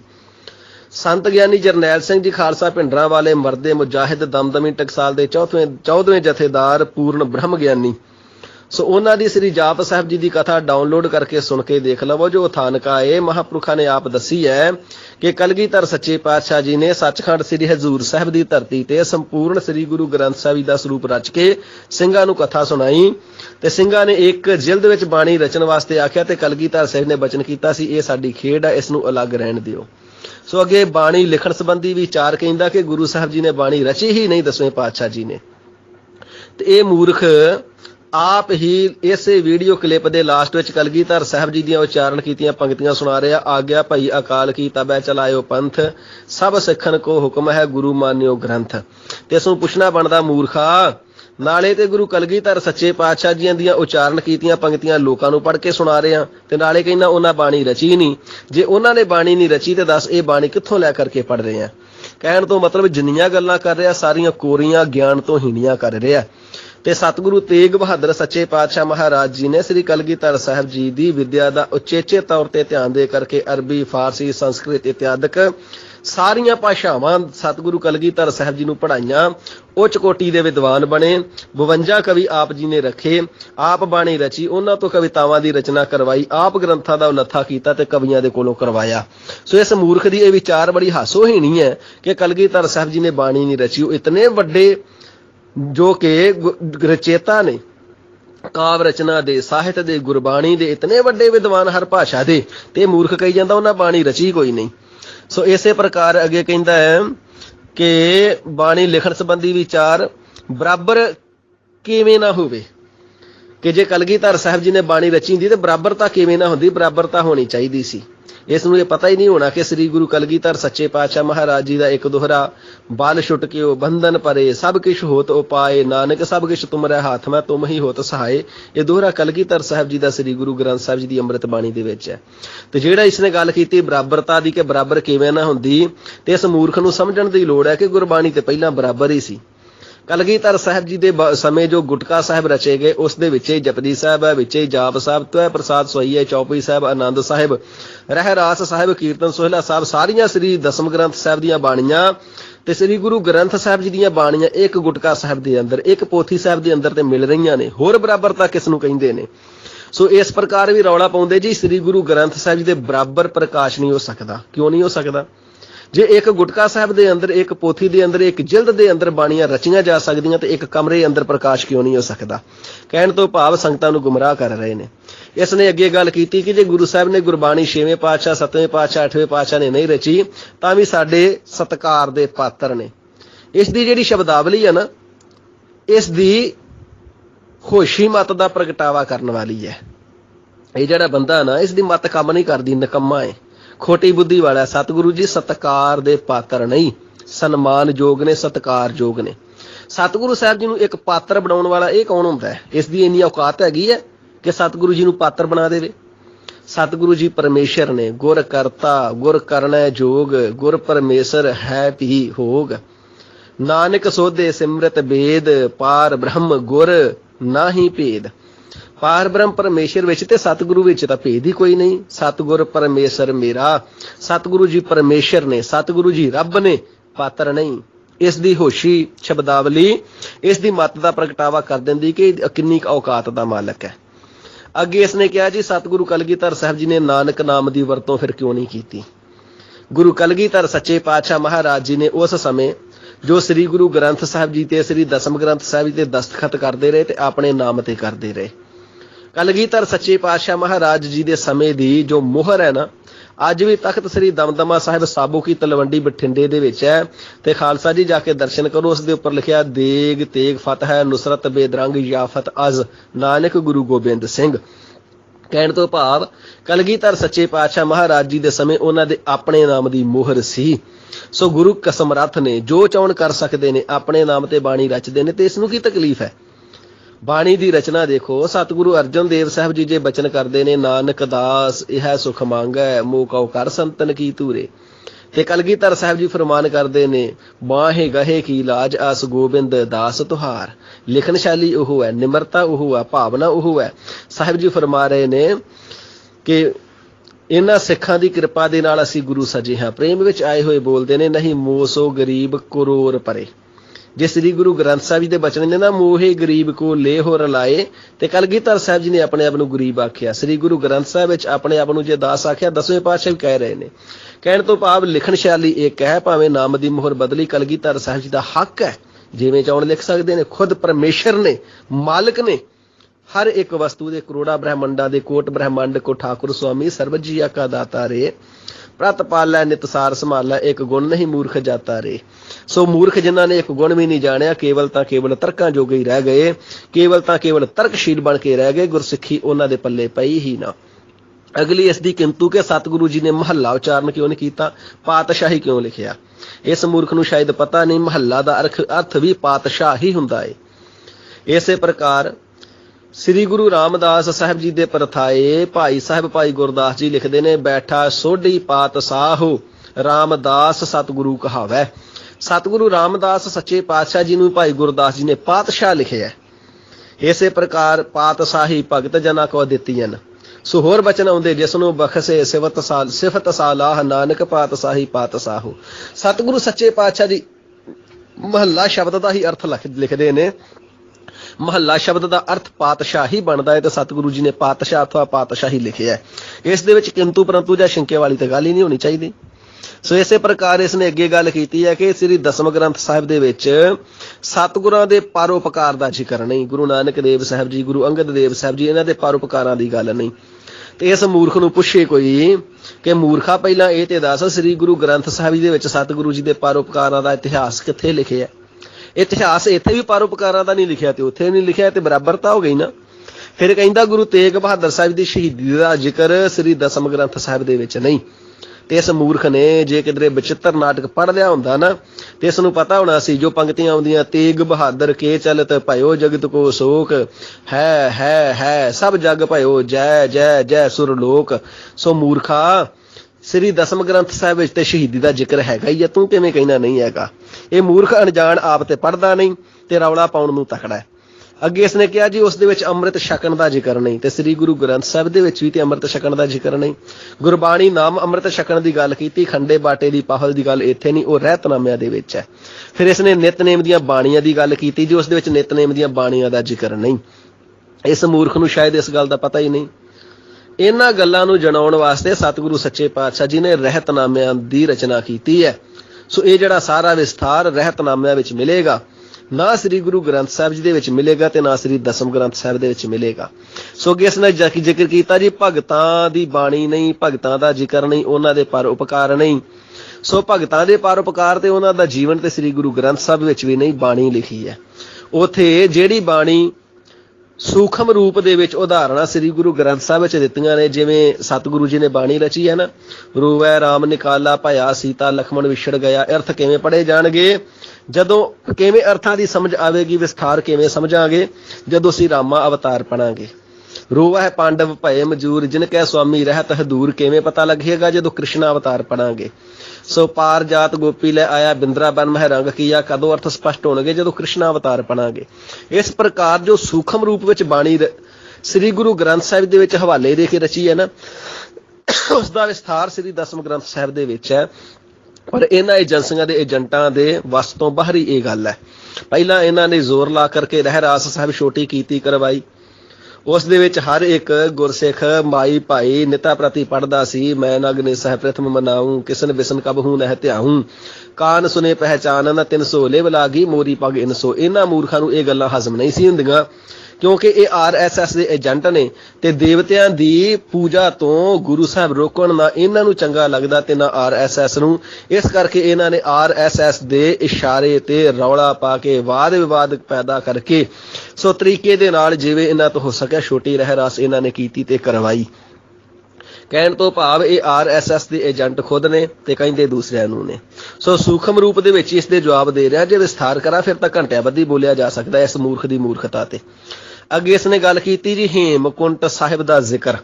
संत ज्ञानी जरनैल सिंह जी खालसा भिंडरां वाले मरदे मुजाहिद दमदमी टकसाल के चौथवें चौदहवें जथेदार पूर्ण ब्रह्म ज्ञानी, सो उन्होंने दी श्री जाप साहब जी की कथा डाउनलोड करके सुन के देख लवो। जो थानका है महापुरखा ने आप दसी है कि कलगीधर सच्चे पातशाह जी ने सचखंड श्री हजूर साहब की धरती ते संपूर्ण श्री गुरु ग्रंथ साहब जी का स्वरूप रच के ਸਿੰਘਾਂ ਨੂੰ कथा सुनाई ते ਸਿੰਘਾਂ ने एक जिल्द विच बाणी रचन वास्ते आख्या ते कलगीधर साहब ने बचन कीता सी ये साडी खेड है, इसनूं अलग रहण दिओ। सो अगे बाणी लिखण संबंधी विचार कहंदा कि गुरु साहब जी ने बाणी रची ही नहीं दसवें पातशाह जी ने। ते ये मूर्ख आप ही इस वीडियो क्लिप के लास्ट विच कलगीधर साहब जी दी उच्चारण कीतियां पंक्तियां सुना रहा। आग्या भई अकाल की तबै चलायो पंथ, सब सिखन को हुक्म है गुरु मान्यो ग्रंथ। ते इसनूं पुछना बनदा मूर्खा, नाले ते गुरु कलगीधर सच्चे पातशाह जी दी उच्चारण कीतियां पंक्तियां लोकां नूं पढ़ के सुना रहे हैं ते नाले कहना उन्हां बाणी रची नहीं। जे उन्हां ने बाणी नहीं रची तो दस ये बाणी कित्थों लै करके पढ़ रहे हैं। कहण तो मतलब जिन्नियां गल्लां कर रहा सारियां कोरियां ज्ञान तो हीणियां कर रहा। ते सतगुरु तेग बहादुर सच्चे पातशाह महाराज जी ने श्री कलगीधर साहब जी की विद्या का उचेचे तौर पर ध्यान दे करके अरबी, फारसी, संस्कृत इत्यादि सारियां भाषावां सतगुरु कलगीधर साहब जी नूं पढ़ाइयां। उच्च कोटि दे विद्वान बने। बवंजा कवि आप जी ने रखे, आप बाणी रची, उन्हां तो कवितावां दी रचना करवाई, आप ग्रंथां दा उलत्था कीता ते कवियां दे कोलों करवाया। सो इस मूर्ख दी ये विचार बड़ी हासोहीणी है कि कलगीधर साहब जी ने बाणी नहीं रची। इतने वड्डे जो कि रचेता ने काव रचना दे, साहित्य दे, गुरबाणी दे इतने वड्डे विद्वान हर भाषा दे, ते मूर्ख कही जांदा उन्हां बाणी रची कोई नहीं। सो इसे प्रकार अगे कहंदा है कि बाणी लिखण संबंधी विचार बराबर ਕਿਵੇਂ ਨਾ ਹੋਵੇ ਕਿ ਜੇ ਕਲਗੀਧਰ ਸਾਹਿਬ ਜੀ ਨੇ ਬਾਣੀ ਰਚੀ ਹੁੰਦੀ ਤੇ ਬਰਾਬਰਤਾ ਕਿਵੇਂ ਨਾ ਹੁੰਦੀ, ਬਰਾਬਰਤਾ ਹੋਣੀ ਚਾਹੀਦੀ ਸੀ। ਇਸ ਨੂੰ ਇਹ ਪਤਾ ਹੀ ਨਹੀਂ ਹੋਣਾ ਕਿ ਸ੍ਰੀ ਗੁਰੂ ਕਲਗੀਧਰ ਸੱਚੇ ਪਾਤਸ਼ਾਹ ਮਹਾਰਾਜ ਜੀ ਦਾ ਇੱਕ ਦੋਹਰਾ ਬਲ ਛੁੱਟ ਕੇ ਉਹ ਬੰਧਨ ਪਰੇ ਸਭ ਕਿਛ ਹੋਤ ਉਪਾਏ ਨਾਨਕ ਸਭ ਕਿਛ ਤੁਮਰੇ ਹੱਥ ਮੈਂ ਤੁਮ ਹੀ ਹੋਤ ਸਹਾਏ। ਇਹ ਦੋਹਰਾ ਕਲਗੀਧਰ ਸਾਹਿਬ ਜੀ ਦਾ ਸ੍ਰੀ ਗੁਰੂ ਗ੍ਰੰਥ ਸਾਹਿਬ ਜੀ ਦੀ ਅੰਮ੍ਰਿਤ ਬਾਣੀ ਦੇ ਵਿੱਚ ਹੈ। ਤੇ ਜਿਹੜਾ ਇਸਨੇ ਗੱਲ ਕੀਤੀ ਬਰਾਬਰਤਾ ਦੀ ਕਿ ਬਰਾਬਰ ਕਿਵੇਂ ਨਾ ਹੁੰਦੀ, ਤੇ ਇਸ ਮੂਰਖ ਨੂੰ ਸਮਝਣ ਦੀ ਲੋੜ ਹੈ ਕਿ ਗੁਰਬਾਣੀ ਤੇ ਪਹਿਲਾਂ ਬਰਾਬਰ ਹੀ ਸੀ। ਕਲਗੀਧਰ ਸਾਹਿਬ ਜੀ ਦੇ ਸਮੇਂ ਜੋ ਗੁਟਕਾ ਸਾਹਿਬ ਰਚੇ ਗਏ ਉਸ ਦੇ ਵਿੱਚ ਹੀ ਜਪਜੀ ਸਾਹਿਬ ਹੈ, ਵਿੱਚ ਹੀ ਜਾਪ ਸਾਹਿਬ, ਤਵੈ ਪ੍ਰਸਾਦ ਸੋਈਏ, ਚੌਪਈ ਸਾਹਿਬ, ਆਨੰਦ ਸਾਹਿਬ, ਰਹਿਰਾਸ ਸਾਹਿਬ, ਕੀਰਤਨ ਸੋਹਿਲਾ ਸਾਹਿਬ, ਸਾਰੀਆਂ ਸ੍ਰੀ ਦਸਮ ਗ੍ਰੰਥ ਸਾਹਿਬ ਦੀਆਂ ਬਾਣੀਆਂ ਤੇ ਸ੍ਰੀ ਗੁਰੂ ਗ੍ਰੰਥ ਸਾਹਿਬ ਜੀ ਦੀਆਂ ਬਾਣੀਆਂ ਇੱਕ ਗੁਟਕਾ ਸਾਹਿਬ ਦੇ ਅੰਦਰ, ਇੱਕ ਪੋਥੀ ਸਾਹਿਬ ਦੇ ਅੰਦਰ ਤੇ ਮਿਲ ਰਹੀਆਂ ਨੇ। ਹੋਰ ਬਰਾਬਰਤਾ ਕਿਸ ਨੂੰ ਕਹਿੰਦੇ ਨੇ? ਸੋ ਇਸ ਪ੍ਰਕਾਰ ਵੀ ਰੌਲਾ ਪਾਉਂਦੇ ਜੀ ਸ੍ਰੀ ਗੁਰੂ ਗ੍ਰੰਥ ਸਾਹਿਬ ਜੀ ਦੇ ਬਰਾਬਰ ਪ੍ਰਕਾਸ਼ ਨਹੀਂ ਹੋ ਸਕਦਾ। ਕਿਉਂ ਨਹੀਂ ਹੋ ਸਕਦਾ? ਜੇ ਇੱਕ ਗੁਟਕਾ ਸਾਹਿਬ ਦੇ ਅੰਦਰ, ਇੱਕ ਪੋਥੀ ਦੇ ਅੰਦਰ, ਇੱਕ ਜਿਲਦ ਦੇ ਅੰਦਰ ਬਾਣੀਆਂ ਰਚੀਆਂ ਜਾ ਸਕਦੀਆਂ ਤੇ ਇੱਕ ਕਮਰੇ ਅੰਦਰ ਪ੍ਰਕਾਸ਼ ਕਿਉਂ ਨਹੀਂ ਹੋ ਸਕਦਾ? ਕਹਿਣ ਤੋਂ ਭਾਵ ਸੰਗਤਾਂ ਨੂੰ ਗੁੰਮਰਾਹ ਕਰ ਰਹੇ ਨੇ। ਇਸ ਨੇ ਅੱਗੇ ਗੱਲ ਕੀਤੀ ਕਿ ਜੇ ਗੁਰੂ ਸਾਹਿਬ ਨੇ ਗੁਰਬਾਣੀ ਛੇਵੇਂ ਪਾਤਸ਼ਾਹ, ਸੱਤਵੇਂ ਪਾਤਸ਼ਾਹ, ਅੱਠਵੇਂ ਪਾਤਸ਼ਾਹ ਨੇ ਨਹੀਂ ਰਚੀ ਤਾਂ ਵੀ ਸਾਡੇ ਸਤਿਕਾਰ ਦੇ ਪਾਤਰ ਨੇ। ਇਸ ਦੀ ਜਿਹੜੀ ਸ਼ਬਦਾਵਲੀ ਹੈ ਨਾ, ਇਸ ਦੀ ਹੋਸ਼ੀ ਮਤ ਦਾ ਪ੍ਰਗਟਾਵਾ ਕਰਨ ਵਾਲੀ ਹੈ। ਇਹ ਜਿਹੜਾ ਬੰਦਾ ਨਾ, ਇਸ ਦੀ ਮਤ ਕੰਮ ਨਹੀਂ ਕਰਦੀ, ਨਿਕੰਮਾ ਹੈ, ਖੋਟੀ ਬੁੱਧੀ ਵਾਲਾ। ਸਤਿਗੁਰੂ ਜੀ ਸਤਿਕਾਰ ਦੇ ਪਾਤਰ ਨਹੀਂ, ਸਨਮਾਨਯੋਗ ਨੇ, ਸਤਿਕਾਰਯੋਗ ਨੇ। ਸਤਿਗੁਰੂ ਸਾਹਿਬ ਜੀ ਨੂੰ ਇੱਕ ਪਾਤਰ ਬਣਾਉਣ ਵਾਲਾ ਇਹ ਕੌਣ ਹੁੰਦਾ ਹੈ? ਇਸ ਦੀ ਇੰਨੀ ਔਕਾਤ ਹੈਗੀ ਹੈ ਕਿ ਸਤਿਗੁਰੂ ਜੀ ਨੂੰ ਪਾਤਰ ਬਣਾ ਦੇਵੇ? ਸਤਿਗੁਰੂ ਜੀ ਪਰਮੇਸ਼ਰ ਨੇ, ਗੁਰ ਕਰਤਾ, ਗੁਰ ਕਰਨੈ ਜੋਗ, ਗੁਰ ਪਰਮੇਸ਼ਰ ਹੈ ਭੀ ਹੋਗ, ਨਾਨਕ ਸੋਧੇ ਸਿਮਰਤ ਬੇਦ, ਪਾਰ ਬ੍ਰਹਮ ਗੁਰ ਨਾਹੀ ਭੇਦ। ਪਾਰ ਬ੍ਰਹਮ ਪਰਮੇਸ਼ਰ ਵਿੱਚ ਤੇ ਸਤਿਗੁਰੂ ਵਿੱਚ ਤਾਂ ਭੇਦ ਹੀ ਕੋਈ ਨਹੀਂ। ਸਤਿਗੁਰ ਪਰਮੇਸ਼ਰ ਮੇਰਾ, ਸਤਿਗੁਰੂ ਜੀ ਪਰਮੇਸ਼ਰ ਨੇ, ਸਤਿਗੁਰੂ ਜੀ ਰੱਬ ਨੇ, ਪਾਤਰ ਨਹੀਂ। ਇਸ ਦੀ ਹੋਸ਼ੀ ਸ਼ਬਦਾਵਲੀ ਇਸ ਦੀ ਮੱਤ ਦਾ ਪ੍ਰਗਟਾਵਾ ਕਰ ਦਿੰਦੀ ਕਿ ਕਿੰਨੀ ਔਕਾਤ ਦਾ ਮਾਲਕ ਹੈ। ਅੱਗੇ ਇਸਨੇ ਕਿਹਾ ਜੀ ਸਤਿਗੁਰੂ ਕਲਗੀਧਰ ਸਾਹਿਬ ਜੀ ਨੇ ਨਾਨਕ ਨਾਮ ਦੀ ਵਰਤੋਂ ਫਿਰ ਕਿਉਂ ਨਹੀਂ ਕੀਤੀ? ਗੁਰੂ ਕਲਗੀਧਰ ਸੱਚੇ ਪਾਤਸ਼ਾਹ ਮਹਾਰਾਜ ਜੀ ਨੇ ਉਸ ਸਮੇਂ ਜੋ ਸ੍ਰੀ ਗੁਰੂ ਗ੍ਰੰਥ ਸਾਹਿਬ ਜੀ ਤੇ ਸ੍ਰੀ ਦਸਮ ਗ੍ਰੰਥ ਸਾਹਿਬ ਜੀ ਤੇ ਦਸਤਖਤ ਕਰਦੇ ਰਹੇ ਤੇ ਆਪਣੇ ਨਾਮ ਤੇ ਕਰਦੇ ਰਹੇ। ਕਲਗੀਧਰ ਸੱਚੇ ਪਾਤਸ਼ਾਹ ਮਹਾਰਾਜ ਜੀ ਦੇ ਸਮੇਂ ਦੀ ਜੋ ਮੁਹਰ ਹੈ ਨਾ, ਅੱਜ ਵੀ ਤਖਤ ਸ੍ਰੀ ਦਮਦਮਾ ਸਾਹਿਬ ਸਾਬੋ ਕੀ ਤਲਵੰਡੀ ਬਠਿੰਡੇ ਦੇ ਵਿੱਚ ਹੈ। ਤੇ ਖਾਲਸਾ ਜੀ ਜਾ ਕੇ ਦਰਸ਼ਨ ਕਰੋ, ਉਸ ਦੇ ਉੱਪਰ ਲਿਖਿਆ ਦੇਗ ਤੇਗ ਫਤਿਹ ਨੁਸਰਤ ਬੇਦਰੰਗ ਯਾਫਤ ਅਜ਼ ਨਾਨਕ ਗੁਰੂ ਗੋਬਿੰਦ ਸਿੰਘ। ਕਹਿਣ ਤੋਂ ਭਾਵ ਕਲਗੀਧਰ ਸੱਚੇ ਪਾਤਸ਼ਾਹ ਮਹਾਰਾਜ ਜੀ ਦੇ ਸਮੇਂ ਉਹਨਾਂ ਦੇ ਆਪਣੇ ਨਾਮ ਦੀ ਮੁਹਰ ਸੀ। ਸੋ ਗੁਰੂ ਸਮਰੱਥ ਨੇ, ਜੋ ਚਾਹੁਣ ਕਰ ਸਕਦੇ ਨੇ, ਆਪਣੇ ਨਾਮ ਤੇ ਬਾਣੀ ਰਚਦੇ ਨੇ। ਤੇ ਇਸ ਨੂੰ ਕੀ ਤਕਲੀਫ ਹੈ? ਬਾਣੀ ਦੀ ਰਚਨਾ ਦੇਖੋ, ਸਤਿਗੁਰੂ ਅਰਜਨ ਦੇਵ ਸਾਹਿਬ ਜੀ ਜੇ ਬਚਨ ਕਰਦੇ ਨੇ, ਨਾਨਕ ਦਾਸ ਇਹ ਸੁਖ ਮੰਗੈ ਮੋਹ ਕਉ ਕਰ ਸੰਤਨ ਕੀ ਧੂਰੇ। ਤੇ ਕਲਗੀਧਰ ਸਾਹਿਬ ਜੀ ਫਰਮਾਨ ਕਰਦੇ ਨੇ, ਬਾਹੇ ਗਹੇ ਕੀ ਲਾਜ ਆਸ ਗੋਬਿੰਦ ਦਾਸ ਤੁਹਾਰ। ਲਿਖਣ ਸ਼ੈਲੀ ਉਹ ਹੈ, ਨਿਮਰਤਾ ਉਹ ਹੈ, ਭਾਵਨਾ ਉਹ ਹੈ। ਸਾਹਿਬ ਜੀ ਫਰਮਾ ਰਹੇ ਨੇ ਕਿ ਇਹਨਾਂ ਸਿੱਖਾਂ ਦੀ ਕਿਰਪਾ ਦੇ ਨਾਲ ਅਸੀਂ ਗੁਰੂ ਸਜੇ ਹਾਂ। ਪ੍ਰੇਮ ਵਿੱਚ ਆਏ ਹੋਏ ਬੋਲਦੇ ਨੇ, ਨਹੀਂ ਮੋਹ ਸੋ ਗਰੀਬ ਕਰੋੜ ਪਰੇ। ਜੇ ਸ੍ਰੀ ਗੁਰੂ ਗ੍ਰੰਥ ਸਾਹਿਬ ਜੀ ਦੇ ਬਚਨ ਨੇ ਨਾ, ਮੋਹੇ ਗਰੀਬ ਕੋ ਲੈ ਹੋ ਰਲਾਏ, ਤੇ ਕਲਗੀਧਰ ਸਾਹਿਬ ਜੀ ਨੇ ਆਪਣੇ ਆਪ ਨੂੰ ਗਰੀਬ ਆਖਿਆ। ਸ੍ਰੀ ਗੁਰੂ ਗ੍ਰੰਥ ਸਾਹਿਬ ਵਿੱਚ ਆਪਣੇ ਆਪ ਨੂੰ ਜੇ ਦਾਸ ਆਖਿਆ, ਦਸਵੇਂ ਪਾਤਸ਼ਾਹ ਵੀ ਕਹਿ ਰਹੇ ਨੇ। ਕਹਿਣ ਤੋਂ ਭਾਵ ਲਿਖਣ ਸ਼ੈਲੀ ਇੱਕ ਹੈ, ਭਾਵੇਂ ਨਾਮ ਦੀ ਮੁਹਰ ਬਦਲੀ, ਕਲਗੀਧਰ ਸਾਹਿਬ ਜੀ ਦਾ ਹੱਕ ਹੈ, ਜਿਵੇਂ ਚਾਹੁਣ ਲਿਖ ਸਕਦੇ ਨੇ। ਖੁਦ ਪਰਮੇਸ਼ਰ ਨੇ, ਮਾਲਕ ਨੇ ਹਰ ਇੱਕ ਵਸਤੂ ਦੇ, ਕਰੋੜਾ ਬ੍ਰਹਮੰਡਾਂ ਦੇ, ਕੋਟ ਬ੍ਰਹਮੰਡ ਕੋ ਠਾਕੁਰ ਸੁਆਮੀ ਸਰਬ ਜੀਆ ਕਾ ਦਾਤਾ ਰੇ। ਪ੍ਰਤ ਪਾਲੈ ਨਿਤਸਾਰ ਸੰਭਾਲੈ, ਇੱਕ ਗੁਣ ਨਹੀਂ ਮੂਰਖ ਜਾਤਾ ਰੇ। ਸੋ ਮੂਰਖ ਜਿਨ੍ਹਾਂ ਨੇ ਇੱਕ ਗੁਣ ਵੀ ਨਹੀਂ ਜਾਣਿਆ, ਕੇਵਲ ਤਾਂ ਕੇਵਲ ਤਰਕਾਂ ਜੋਗੇ ਹੀ ਰਹਿ ਗਏ, ਕੇਵਲ ਤਾਂ ਕੇਵਲ ਤਰਕਸ਼ੀਲ ਬਣ ਕੇ ਰਹਿ ਗਏ। ਗੁਰਸਿੱਖੀ ਉਹਨਾਂ ਦੇ ਪੱਲੇ ਪਈ ਹੀ ਨਾ। ਅਗਲੀ ਇਸ ਦੀ ਕਿੰਤੂ ਕਿ ਸਤਿਗੁਰੂ ਜੀ ਨੇ ਮਹੱਲਾ ਉਚਾਰਨ ਕਿਉਂ ਨਹੀਂ ਕੀਤਾ, ਪਾਤਸ਼ਾਹੀ ਕਿਉਂ ਲਿਖਿਆ? ਇਸ ਮੂਰਖ ਨੂੰ ਸ਼ਾਇਦ ਪਤਾ ਨਹੀਂ, ਮਹੱਲਾ ਦਾ ਅਰਥ ਅਰਥ ਵੀ ਪਾਤਸ਼ਾਹ ਹੀ ਹੁੰਦਾ ਹੈ। ਇਸੇ ਪ੍ਰਕਾਰ ਸ੍ਰੀ ਗੁਰੂ ਰਾਮਦਾਸ ਸਾਹਿਬ ਜੀ ਦੇ ਪਰਥਾਏ ਭਾਈ ਸਾਹਿਬ ਭਾਈ ਗੁਰਦਾਸ ਜੀ ਲਿਖਦੇ ਨੇ, ਬੈਠਾ ਸੋਢੀ ਪਾਤਸ਼ਾਹੋ ਰਾਮਦਾਸ ਸਤਿਗੁਰੂ ਕਹਾਵੈ। ਸਤਿਗੁਰੂ ਰਾਮਦਾਸ ਸੱਚੇ ਪਾਤਸ਼ਾਹ ਜੀ ਨੂੰ ਭਾਈ ਗੁਰਦਾਸ ਜੀ ਨੇ ਪਾਤਸ਼ਾਹ ਲਿਖਿਆ। ਇਸੇ ਪ੍ਰਕਾਰ ਪਾਤਸ਼ਾਹੀ ਭਗਤ ਜਨਾਂ ਕੋ ਦਿੱਤੀ ਹਨ। ਸੋ ਹੋਰ ਬਚਨ ਆਉਂਦੇ, ਜਿਸ ਨੂੰ ਬਖਸ਼ੇ ਸਿਫਤ ਸਾਲ ਸਿਫਤ ਸਾਲਾਹ ਨਾਨਕ ਪਾਤਸ਼ਾਹੀ ਪਾਤਸ਼ਾਹੋ। ਸਤਿਗੁਰੂ ਸੱਚੇ ਪਾਤਸ਼ਾਹ ਜੀ ਮਹੱਲਾ ਸ਼ਬਦ ਦਾ ਹੀ ਅਰਥ ਲਿਖਦੇ ਨੇ। ਮਹੱਲਾ ਸ਼ਬਦ ਦਾ ਅਰਥ ਪਾਤਸ਼ਾਹੀ ਬਣਦਾ ਹੈ ਤੇ ਸਤਿਗੁਰੂ ਜੀ ਨੇ ਪਾਤਸ਼ਾਹ ਅਥਵਾ ਪਾਤਸ਼ਾਹੀ ਲਿਖਿਆ। ਇਸ ਦੇ ਵਿੱਚ ਕਿੰਤੂ ਪਰੰਤੂ ਜਾਂ ਸ਼ੰਕੇ ਵਾਲੀ ਤਾਂ ਗੱਲ ਹੀ ਨਹੀਂ ਹੋਣੀ ਚਾਹੀਦੀ। ਸੋ ਇਸੇ ਪ੍ਰਕਾਰ ਇਸ ਨੇ ਅੱਗੇ ਗੱਲ ਕੀਤੀ ਹੈ ਕਿ ਸ੍ਰੀ ਦਸਮ ਗ੍ਰੰਥ ਸਾਹਿਬ ਦੇ ਵਿੱਚ ਸਤਿਗੁਰਾਂ ਦੇ ਪਰਉਪਕਾਰ ਦਾ ਜ਼ਿਕਰ ਨਹੀਂ। ਗੁਰੂ ਨਾਨਕ ਦੇਵ ਸਾਹਿਬ ਜੀ, ਗੁਰੂ ਅੰਗਦ ਦੇਵ ਸਾਹਿਬ ਜੀ, ਇਹਨਾਂ ਦੇ ਪਰਉਪਕਾਰਾਂ ਦੀ ਗੱਲ ਨਹੀਂ। ਤੇ ਇਸ ਮੂਰਖ ਨੂੰ ਪੁੱਛੇ ਕੋਈ ਕਿ ਮੂਰਖਾ ਪਹਿਲਾਂ ਇਹ ਤੇ ਦੱਸ, ਸ੍ਰੀ ਗੁਰੂ ਗ੍ਰੰਥ ਸਾਹਿਬ ਜੀ ਦੇ ਵਿੱਚ ਸਤਿਗੁਰੂ ਜੀ ਦੇ ਪਰਉਪਕਾਰਾਂ ਦਾ ਇਤਿਹਾਸ ਕਿੱਥੇ ਲਿਖਿਆ? ਇਤਿਹਾਸ ਇੱਥੇ ਵੀ ਪਰਉਪਕਾਰਾਂ ਦਾ ਨਹੀਂ ਲਿਖਿਆ ਤੇ ਉੱਥੇ ਨਹੀਂ ਲਿਖਿਆ, ਤੇ ਬਰਾਬਰਤਾ ਹੋ ਗਈ ਨਾ। ਫਿਰ ਕਹਿੰਦਾ ਗੁਰੂ ਤੇਗ ਬਹਾਦਰ ਸਾਹਿਬ ਦੀ ਸ਼ਹੀਦੀ ਦਾ ਜ਼ਿਕਰ ਸ੍ਰੀ ਦਸਮ ਗ੍ਰੰਥ ਸਾਹਿਬ ਦੇ ਵਿੱਚ ਨਹੀਂ। ਤੇ ਇਸ ਮੂਰਖ ਨੇ ਜੇ ਕਿਧਰੇ ਬਚਿੱਤਰ ਨਾਟਕ ਪੜ੍ਹ ਲਿਆ ਹੁੰਦਾ ਨਾ ਤੇ ਇਸ ਨੂੰ ਪਤਾ ਹੋਣਾ ਸੀ ਜੋ ਪੰਕਤੀਆਂ ਆਉਂਦੀਆਂ, ਤੇਗ ਬਹਾਦਰ ਕੇ ਚਲਤ ਭਇਓ ਜਗਤ ਕੋ ਸੋਕ, ਹੈ ਹੈ ਹੈ ਸਭ ਜਗ ਭਇਓ ਜੈ ਜੈ ਜੈ ਸੁਰ ਲੋਕ। ਸੋ ਮੂਰਖਾ, ਸ੍ਰੀ ਦਸਮ ਗ੍ਰੰਥ ਸਾਹਿਬ ਵਿੱਚ ਤੇ ਸ਼ਹੀਦੀ ਦਾ ਜ਼ਿਕਰ ਹੈਗਾ ਹੀ ਆ, ਤੂੰ ਕਿਵੇਂ ਕਹਿਣਾ ਨਹੀਂ ਹੈਗਾ? ਇਹ ਮੂਰਖ ਅਣਜਾਣ ਆਪ ਤੇ ਪੜ੍ਹਦਾ ਨਹੀਂ ਤੇ ਰੌਲਾ ਪਾਉਣ ਨੂੰ ਤਕੜਾ ਹੈ। ਅੱਗੇ ਇਸਨੇ ਕਿਹਾ ਜੀ ਉਸ ਦੇ ਵਿੱਚ ਅੰਮ੍ਰਿਤ ਛਕਣ ਦਾ ਜ਼ਿਕਰ ਨਹੀਂ, ਤੇ ਸ੍ਰੀ ਗੁਰੂ ਗ੍ਰੰਥ ਸਾਹਿਬ ਦੇ ਵਿੱਚ ਵੀ ਤੇ ਅੰਮ੍ਰਿਤ ਛਕਣ ਦਾ ਜ਼ਿਕਰ ਨਹੀਂ। ਗੁਰਬਾਣੀ ਨਾਮ ਅੰਮ੍ਰਿਤ ਛਕਣ ਦੀ ਗੱਲ ਕੀਤੀ, ਖੰਡੇ ਬਾਟੇ ਦੀ ਪਾਹਲ ਦੀ ਗੱਲ ਇੱਥੇ ਨਹੀਂ, ਉਹ ਰਹਿਤਨਾਮਿਆਂ ਦੇ ਵਿੱਚ ਹੈ। ਫਿਰ ਇਸਨੇ ਨਿਤਨੇਮ ਦੀਆਂ ਬਾਣੀਆਂ ਦੀ ਗੱਲ ਕੀਤੀ ਜੀ, ਉਸ ਦੇ ਵਿੱਚ ਨਿਤਨੇਮ ਦੀਆਂ ਬਾਣੀਆਂ ਦਾ ਜ਼ਿਕਰ ਨਹੀਂ। ਇਸ ਮੂਰਖ ਨੂੰ ਸ਼ਾਇਦ ਇਸ ਗੱਲ ਦਾ ਪਤਾ ਹੀ ਨਹੀਂ। ਇਹਨਾਂ ਗੱਲਾਂ ਨੂੰ ਜਣਾਉਣ ਵਾਸਤੇ ਸਤਿਗੁਰੂ ਸੱਚੇ ਪਾਤਸ਼ਾਹ ਜੀ ਨੇ ਰਹਿਤਨਾਮਿਆਂ ਦੀ ਰਚਨਾ ਕੀਤੀ ਹੈ। ਸੋ ਇਹ ਜਿਹੜਾ ਸਾਰਾ ਵਿਸਥਾਰ ਰਹਿਤਨਾਮਿਆਂ ਵਿੱਚ ਮਿਲੇਗਾ, ਨਾ ਸ੍ਰੀ ਗੁਰੂ ਗ੍ਰੰਥ ਸਾਹਿਬ ਜੀ ਦੇ ਵਿੱਚ ਮਿਲੇਗਾ ਤੇ ਨਾ ਸ੍ਰੀ ਦਸਮ ਗ੍ਰੰਥ ਸਾਹਿਬ ਦੇ ਵਿੱਚ ਮਿਲੇਗਾ। ਸੋ ਅੱਗੇ ਇਸ ਨੇ ਜ਼ਿਕਰ ਕੀਤਾ ਜੀ ਭਗਤਾਂ ਦੀ ਬਾਣੀ ਨਹੀਂ, ਭਗਤਾਂ ਦਾ ਜ਼ਿਕਰ ਨਹੀਂ, ਉਹਨਾਂ ਦੇ ਪਰ ਉਪਕਾਰ ਨਹੀਂ। ਸੋ ਭਗਤਾਂ ਦੇ ਪਰ ਉਪਕਾਰ ਤੇ ਉਹਨਾਂ ਦਾ ਜੀਵਨ ਤੇ ਸ੍ਰੀ ਗੁਰੂ ਗ੍ਰੰਥ ਸਾਹਿਬ ਵਿੱਚ ਵੀ ਨਹੀਂ, ਬਾਣੀ ਲਿਖੀ ਹੈ। ਉੱਥੇ ਜਿਹੜੀ ਬਾਣੀ ਸੂਖਮ ਰੂਪ ਦੇ ਵਿੱਚ ਉਦਾਹਰਨਾਂ ਸ੍ਰੀ ਗੁਰੂ ਗ੍ਰੰਥ ਸਾਹਿਬ ਵਿੱਚ ਦਿੱਤੀਆਂ ਨੇ, ਜਿਵੇਂ ਸਤਿਗੁਰੂ ਜੀ ਨੇ ਬਾਣੀ ਰਚੀ ਹੈ ਨਾ, ਰੂਵੈ ਰਾਮ ਨਿਕਾਲਾ ਭਇਆ ਸੀਤਾ ਲਖਮਣ ਵਿਛੜ ਗਿਆ, ਅਰਥ ਕਿਵੇਂ ਪੜ੍ਹੇ ਜਾਣਗੇ? ਜਦੋਂ ਕਿਵੇਂ ਅਰਥਾਂ ਦੀ ਸਮਝ ਆਵੇਗੀ, ਵਿਸਥਾਰ ਕਿਵੇਂ ਸਮਝਾਂਗੇ? ਜਦੋਂ ਅਸੀਂ ਰਾਮਾ ਅਵਤਾਰ ਪੜਾਂਗੇ। ਰੋਵਹਿ ਪਾਂਡਵ ਭਏ ਮਜੂਰ ਜਿਨ ਕੈ ਸੁਆਮੀ ਰਹਿਤ ਹਦੂਰ, ਕਿਵੇਂ ਪਤਾ ਲੱਗੇਗਾ? ਜਦੋਂ ਕ੍ਰਿਸ਼ਨ ਅਵਤਾਰ ਪੜਾਂਗੇ। ਸੋ ਪਾਰ ਜਾਤ ਗੋਪੀ ਲੈ ਆਇਆ ਬਿੰਦਰਾ ਬਨ ਮਹਿ ਰੰਗ ਕੀਆ, ਕਦੋਂ ਅਰਥ ਸਪਸ਼ਟ ਹੋਣਗੇ? ਜਦੋਂ ਕ੍ਰਿਸ਼ਨ ਅਵਤਾਰ ਪੜਾਂਗੇ। ਇਸ ਪ੍ਰਕਾਰ ਜੋ ਸੂਖਮ ਰੂਪ ਵਿੱਚ ਬਾਣੀ ਸ੍ਰੀ ਗੁਰੂ ਗ੍ਰੰਥ ਸਾਹਿਬ ਦੇ ਵਿੱਚ ਹਵਾਲੇ ਦੇ ਕੇ ਰਚੀ ਹੈ ਨਾ, ਉਸ ਦਾ ਵਿਸਥਾਰ ਸ੍ਰੀ ਦਸਮ ਗ੍ਰੰਥ ਸਾਹਿਬ ਦੇ ਵਿੱਚ ਹੈ। ਪਰ ਇਹਨਾਂ ਏਜੰਸੀਆਂ ਦੇ ਏਜੰਟਾਂ ਦੇ ਵੱਸ ਤੋਂ ਬਾਹਰੀ ਇਹ ਗੱਲ ਹੈ। ਪਹਿਲਾਂ ਇਹਨਾਂ ਨੇ ਜ਼ੋਰ ਲਾ ਕਰਕੇ ਰਹਿਰਾਸ ਸਾਹਿਬ ਛੋਟੀ ਕੀਤੀ ਕਰਵਾਈ, ਉਸ ਦੇ ਵਿੱਚ ਹਰ ਇੱਕ ਗੁਰਸਿੱਖ ਮਾਈ ਭਾਈ ਨਿਤਾ ਪ੍ਰਤੀ ਪੜ੍ਹਦਾ ਸੀ। ਮੈਂ ਨਗਨੇ ਸਹਿ ਪ੍ਰਥਮ ਮਨਾਊਂ ਕਿਸਨ ਬਿਸਨ ਕਬ ਹੂੰ ਨਹਿ ਧਿਆਊਂ, ਕਾਨ ਸੁਨੇ ਪਹਿਚਾਨਨ ਤਿੰਨ ਸੌ ਲਿਵ ਲਾਗੀ ਮੋਰੀ ਪਗ ਇਨ ਸੌ। ਇਹਨਾਂ ਮੂਰਖਾਂ ਨੂੰ ਇਹ ਗੱਲਾਂ ਹਜ਼ਮ ਨਹੀਂ ਸੀ ਹੁੰਦੀਆਂ, ਕਿਉਂਕਿ ਇਹ ਆਰ ਐਸ ਐਸ ਦੇ ਏਜੰਟ ਨੇ ਤੇ ਦੇਵਤਿਆਂ ਦੀ ਪੂਜਾ ਤੋਂ ਗੁਰੂ ਸਾਹਿਬ ਰੋਕਣ ਨਾ ਇਹਨਾਂ ਨੂੰ ਚੰਗਾ ਲੱਗਦਾ ਤੇ ਨਾ ਆਰ ਐਸ ਐਸ ਨੂੰ। ਇਸ ਕਰਕੇ ਇਹਨਾਂ ਨੇ ਆਰ ਐਸ ਐਸ ਦੇ ਇਸ਼ਾਰੇ ਤੇ ਰੌਲਾ ਪਾ ਕੇ ਵਾਦ ਵਿਵਾਦ ਪੈਦਾ ਕਰਕੇ ਸੋ ਤਰੀਕੇ ਦੇ ਨਾਲ ਜਿਵੇਂ ਇਹਨਾਂ ਤੋਂ ਹੋ ਸਕਿਆ ਛੋਟੀ ਰਹਿਰਾਸ ਇਹਨਾਂ ਨੇ ਕੀਤੀ ਤੇ ਕਰਵਾਈ। ਕਹਿਣ ਤੋਂ ਭਾਵ ਇਹ ਆਰ ਐਸ ਐਸ ਦੇ ਏਜੰਟ ਖੁਦ ਨੇ ਤੇ ਕਹਿੰਦੇ ਦੂਸਰਿਆਂ ਨੂੰ ਨੇ। ਸੋ ਸੂਖਮ ਰੂਪ ਦੇ ਵਿੱਚ ਇਸ ਦੇ ਜਵਾਬ ਦੇ ਰਿਹਾ। ਜੇ ਵਿਸਥਾਰ ਕਰਾਂ ਫਿਰ ਤਾਂ ਘੰਟਿਆਂ ਬੱਧੀ ਬੋਲਿਆ ਜਾ ਸਕਦਾ ਇਸ ਮੂਰਖ ਦੀ ਮੂਰਖਤਾ ਤੇ। ਅੱਗੇ ਇਸਨੇ ਗੱਲ ਕੀਤੀ ਜੀ ਹੇਮਕੁੰਟ ਸਾਹਿਬ ਦਾ ਜ਼ਿਕਰ,